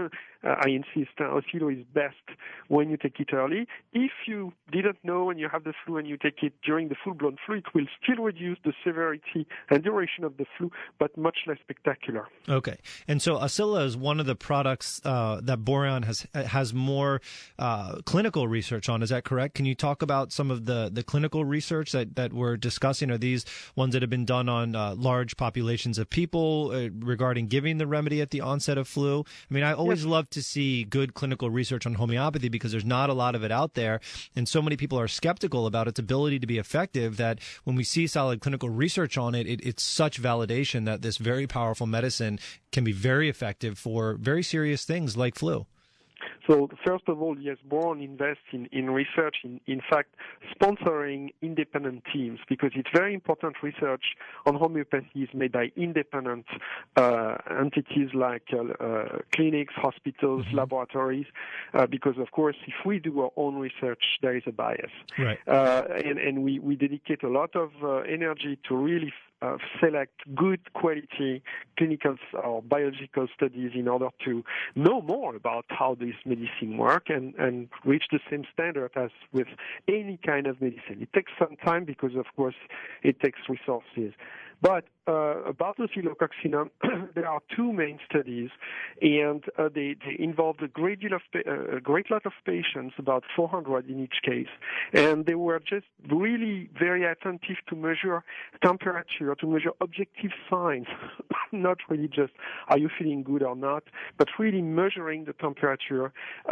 I insist, uh, Oscillo is best when you take it early. If you didn't know and you have the flu and you take it during the full-blown flu, it will still reduce the severity and duration of the flu, but much less spectacular. Okay. And so Oscillo is one of the products uh, that Boiron has has more uh, clinical research on. Is that correct? Can you talk about some of the, the clinical research that, that we're discussing? Are these ones that have been done on uh, large populations of people uh, regarding giving the remedy at the onset of flu? I mean, I always yes. love to see good clinical research on homeopathy because there's not a lot of it out there, and so many people are skeptical about its ability to be effective that when we see solid clinical research on it, it it's such validation that this very powerful medicine can be very effective for very serious things like flu. So first of all, yes, Boiron invests in, in research, in, in fact, sponsoring independent teams, because it's very important research on homeopathy is made by independent uh, entities like uh, uh, clinics, hospitals, mm-hmm. laboratories, uh, because, of course, if we do our own research, there is a bias. Right. Uh, and, and we, we dedicate a lot of uh, energy to really Uh, select good quality clinical or biological studies in order to know more about how this medicine work and, and reach the same standard as with any kind of medicine. It takes some time because, of course, it takes resources. But uh, about oscillococcinum, there are two main studies, and uh, they, they involved a great deal of uh, a great lot of patients, about four hundred in each case, and they were just really very attentive to measure temperature, to measure objective signs, not really just are you feeling good or not, but really measuring the temperature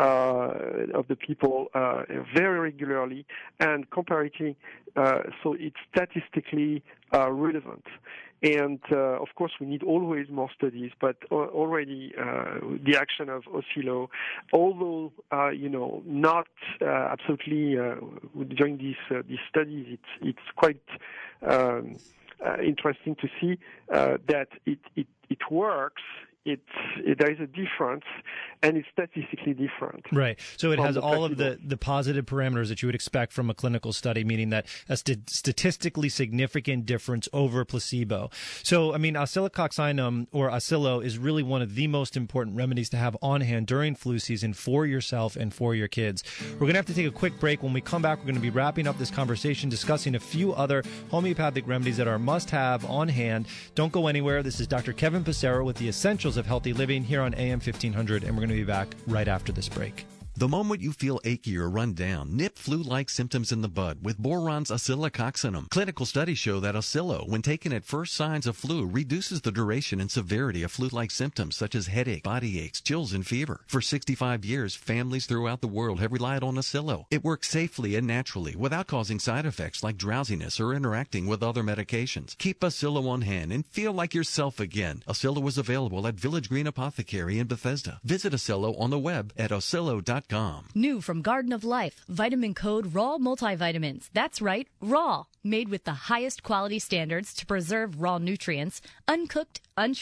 uh, of the people uh, very regularly and comparing, uh, so it's statistically uh, relevant. And, uh, of course, we need always more studies, but already uh, the action of Oscillo, although, uh, you know, not uh, absolutely uh, during these, uh, these studies, it's, it's quite um, uh, interesting to see uh, that it, it, it works. It's, it, there is a difference, and it's statistically different. Right. So it has all of the, the positive parameters that you would expect from a clinical study, meaning that a st- statistically significant difference over placebo. So, I mean, oscillococcinum or Oscillo is really one of the most important remedies to have on hand during flu season for yourself and for your kids. We're going to have to take a quick break. When we come back, we're going to be wrapping up this conversation, discussing a few other homeopathic remedies that are must-have on hand. Don't go anywhere. This is Doctor Kevin Passero with the Essentials of Healthy Living here on A M fifteen hundred, and we're going to be back right after this break. The moment you feel achy or run down, nip flu-like symptoms in the bud with Boiron's oscillococcinum. Clinical studies show that Oscillo, when taken at first signs of flu, reduces the duration and severity of flu-like symptoms such as headache, body aches, chills, and fever. For sixty-five years, families throughout the world have relied on Oscillo. It works safely and naturally without causing side effects like drowsiness or interacting with other medications. Keep Oscillo on hand and feel like yourself again. Oscillo is available at Village Green Apothecary in Bethesda. Visit Oscillo on the web at oscillo dot com. New from Garden of Life, Vitamin Code Raw Multivitamins. That's right, raw. Made with the highest quality standards to preserve raw nutrients, uncooked, untreated,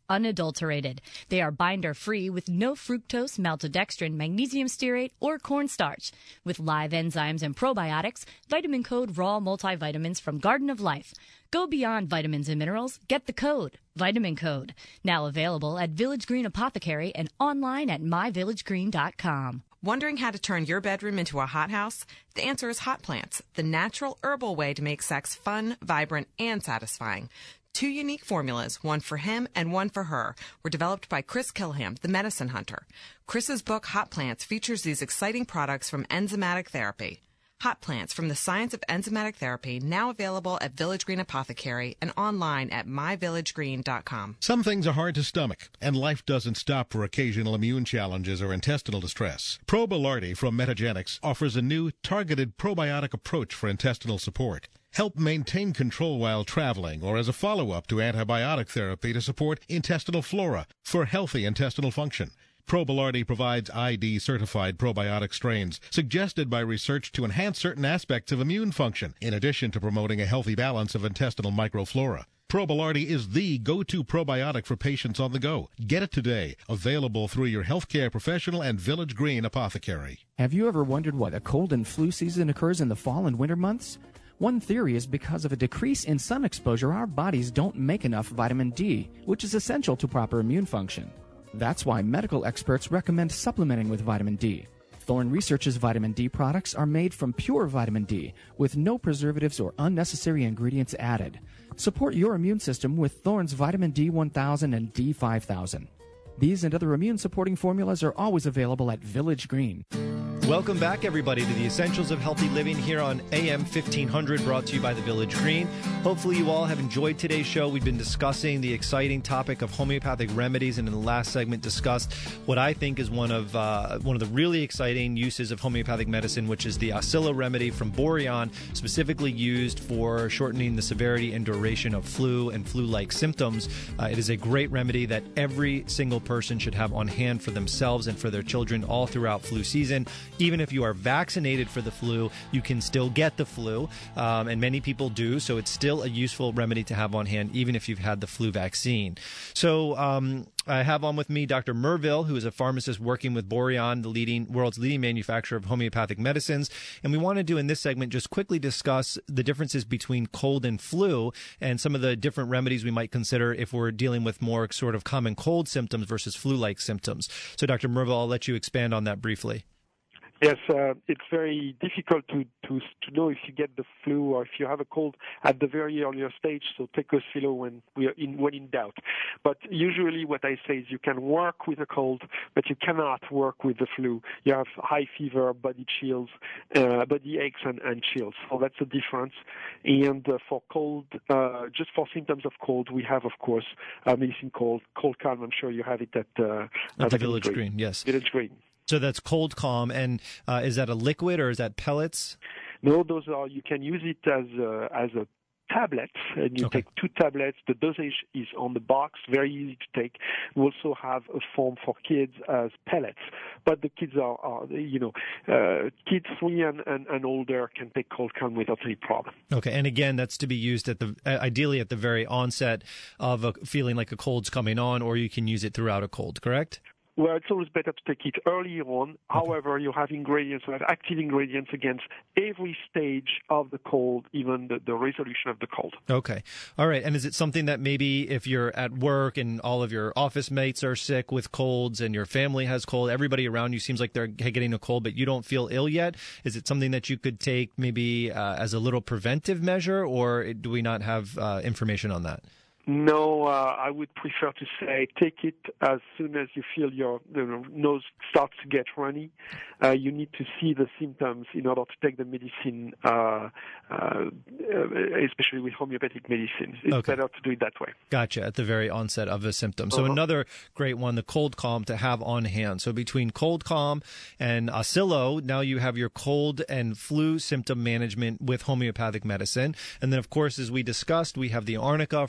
unadulterated. They are binder-free with no fructose, maltodextrin, magnesium stearate, or cornstarch. With live enzymes and probiotics, Vitamin Code Raw multivitamins from Garden of Life. Go beyond vitamins and minerals. Get the code, Vitamin Code. Now available at Village Green Apothecary and online at my village green dot com. Wondering how to turn your bedroom into a hothouse? The answer is Hot Plants, the natural herbal way to make sex fun, vibrant, and satisfying. Two unique formulas, one for him and one for her, were developed by Chris Kilham, the medicine hunter. Chris's book, Hot Plants, features these exciting products from enzymatic therapy. Hot Plants from the Science of Enzymatic Therapy, now available at Village Green Apothecary and online at my village green dot com. Some things are hard to stomach, and life doesn't stop for occasional immune challenges or intestinal distress. Probilardi from Metagenics offers a new, targeted probiotic approach for intestinal support. Help maintain control while traveling or as a follow-up to antibiotic therapy to support intestinal flora for healthy intestinal function. Probilardi provides I D-certified probiotic strains suggested by research to enhance certain aspects of immune function, in addition to promoting a healthy balance of intestinal microflora. Probilardi is the go-to probiotic for patients on the go. Get it today. Available through your healthcare professional and Village Green Apothecary. Have you ever wondered why the cold and flu season occurs in the fall and winter months? One theory is because of a decrease in sun exposure, our bodies don't make enough vitamin D, which is essential to proper immune function. That's why medical experts recommend supplementing with vitamin D. Thorne Research's vitamin D products are made from pure vitamin D, with no preservatives or unnecessary ingredients added. Support your immune system with Thorne's vitamin D one thousand and D five thousand. These and other immune-supporting formulas are always available at Village Green. Welcome back, everybody, to the Essentials of Healthy Living here on A M fifteen hundred, brought to you by the Village Green. Hopefully you all have enjoyed today's show. We've been discussing the exciting topic of homeopathic remedies, and in the last segment discussed what I think is one of uh, one of the really exciting uses of homeopathic medicine, which is the Oscilla remedy from Boreon, specifically used for shortening the severity and duration of flu and flu-like symptoms. Uh, it is a great remedy that every single person should have on hand for themselves and for their children all throughout flu season. Even if you are vaccinated for the flu, you can still get the flu, um, and many people do, so it's still a useful remedy to have on hand, even if you've had the flu vaccine. So um, I have on with me Doctor Merville, who is a pharmacist working with Boreon, the leading world's leading manufacturer of homeopathic medicines, and we want to do in this segment just quickly discuss the differences between cold and flu and some of the different remedies we might consider if we're dealing with more sort of common cold symptoms versus flu-like symptoms. So Doctor Merville, I'll let you expand on that briefly. Yes, uh, it's very difficult to, to to know if you get the flu or if you have a cold at the very earlier stage, so take Oscilla when, we are in, when in doubt. But usually what I say is you can work with a cold, but you cannot work with the flu. You have high fever, body chills, uh, body aches and, and chills. So that's the difference. And uh, for cold, uh, just for symptoms of cold, we have, of course, a medicine called Cold Calm. I'm sure you have it at, uh, at, at the Village Green. Green. Yes. Village Green. So that's Cold Calm, and uh, is that a liquid or is that pellets? No, those are. You can use it as a, as a tablet, and you okay. take two tablets. The dosage is on the box, very easy to take. We also have a form for kids as pellets, but the kids are, are you know, uh, kids three and, and, and older can take Cold Calm without any problem. Okay, and again, that's to be used at the ideally at the very onset of a feeling like a cold's coming on, or you can use it throughout a cold. Correct? Well, it's always better to take it earlier on. Okay. However, you have ingredients, you have active ingredients against every stage of the cold, even the, the resolution of the cold. Okay. All right. And is it something that maybe if you're at work and all of your office mates are sick with colds and your family has cold, everybody around you seems like they're getting a cold, but you don't feel ill yet? Is it something that you could take maybe uh, as a little preventive measure, or do we not have uh, information on that? No, uh, I would prefer to say take it as soon as you feel your the nose starts to get runny. Uh, you need to see the symptoms in order to take the medicine, uh, uh, especially with homeopathic medicine. It's okay. better to do it that way. Gotcha, at the very onset of the symptoms. So uh-huh. another great one, the Cold Calm to have on hand. So between Cold Calm and Oscilla, now you have your cold and flu symptom management with homeopathic medicine. And then, of course, as we discussed, we have the Arnica for the bump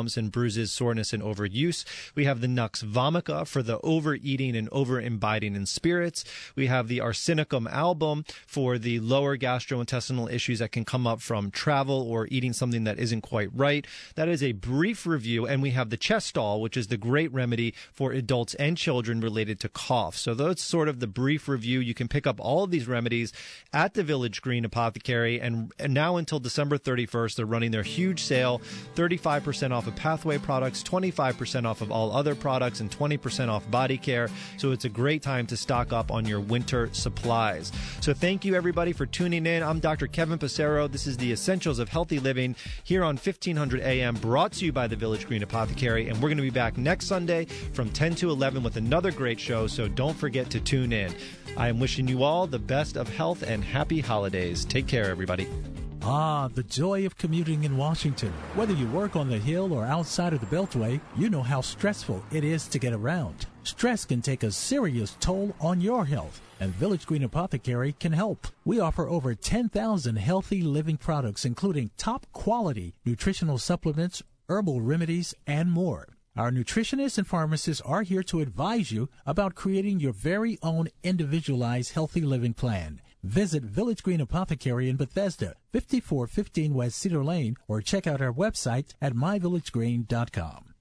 bumps and bruises, soreness, and overuse. We have the Nux Vomica for the overeating and over-imbibing in spirits. We have the Arsenicum album for the lower gastrointestinal issues that can come up from travel or eating something that isn't quite right. That is a brief review. And we have the Chestol, which is the great remedy for adults and children related to cough. So that's sort of the brief review. You can pick up all of these remedies at the Village Green Apothecary. And, and now until December thirty-first, they're running their huge sale, thirty-five percent off of Pathway products, twenty-five percent off of all other products, and twenty percent off body care. So it's a great time to stock up on your winter supplies. So thank you, everybody, for tuning in. I'm Doctor Kevin Passero. This is the Essentials of Healthy Living here on fifteen hundred A M, brought to you by the Village Green Apothecary. And we're going to be back next Sunday from ten to eleven with another great show, so don't forget to tune in. I am wishing you all the best of health and happy holidays. Take care, everybody. Ah, the joy of commuting in Washington. Whether you work on the Hill or outside of the Beltway, you know how stressful it is to get around. Stress can take a serious toll on your health, and Village Green Apothecary can help. We offer over ten thousand healthy living products, including top-quality nutritional supplements, herbal remedies, and more. Our nutritionists and pharmacists are here to advise you about creating your very own individualized healthy living plan. Visit Village Green Apothecary in Bethesda, fifty-four fifteen West Cedar Lane, or check out our website at my village green dot com.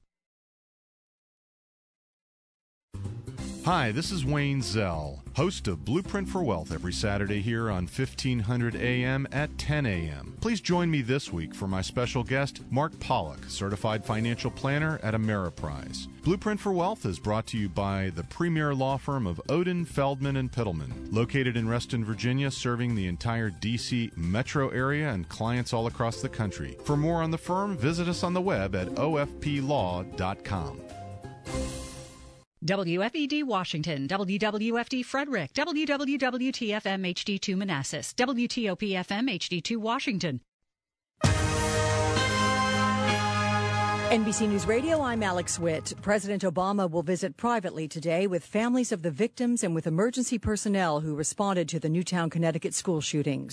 Hi, this is Wayne Zell, host of Blueprint for Wealth every Saturday here on fifteen hundred A M at ten A M Please join me this week for my special guest, Mark Pollock, Certified Financial Planner at Ameriprise. Blueprint for Wealth is brought to you by the premier law firm of Odin, Feldman, and Pittleman, located in Reston, Virginia, serving the entire D C metro area and clients all across the country. For more on the firm, visit us on the web at O F P law dot com. W F E D Washington, W W F D Frederick, W W W T F M H D two Manassas, W T O P F M H D two Washington. N B C News Radio, I'm Alex Witt. President Obama will visit privately today with families of the victims and with emergency personnel who responded to the Newtown, Connecticut school shootings.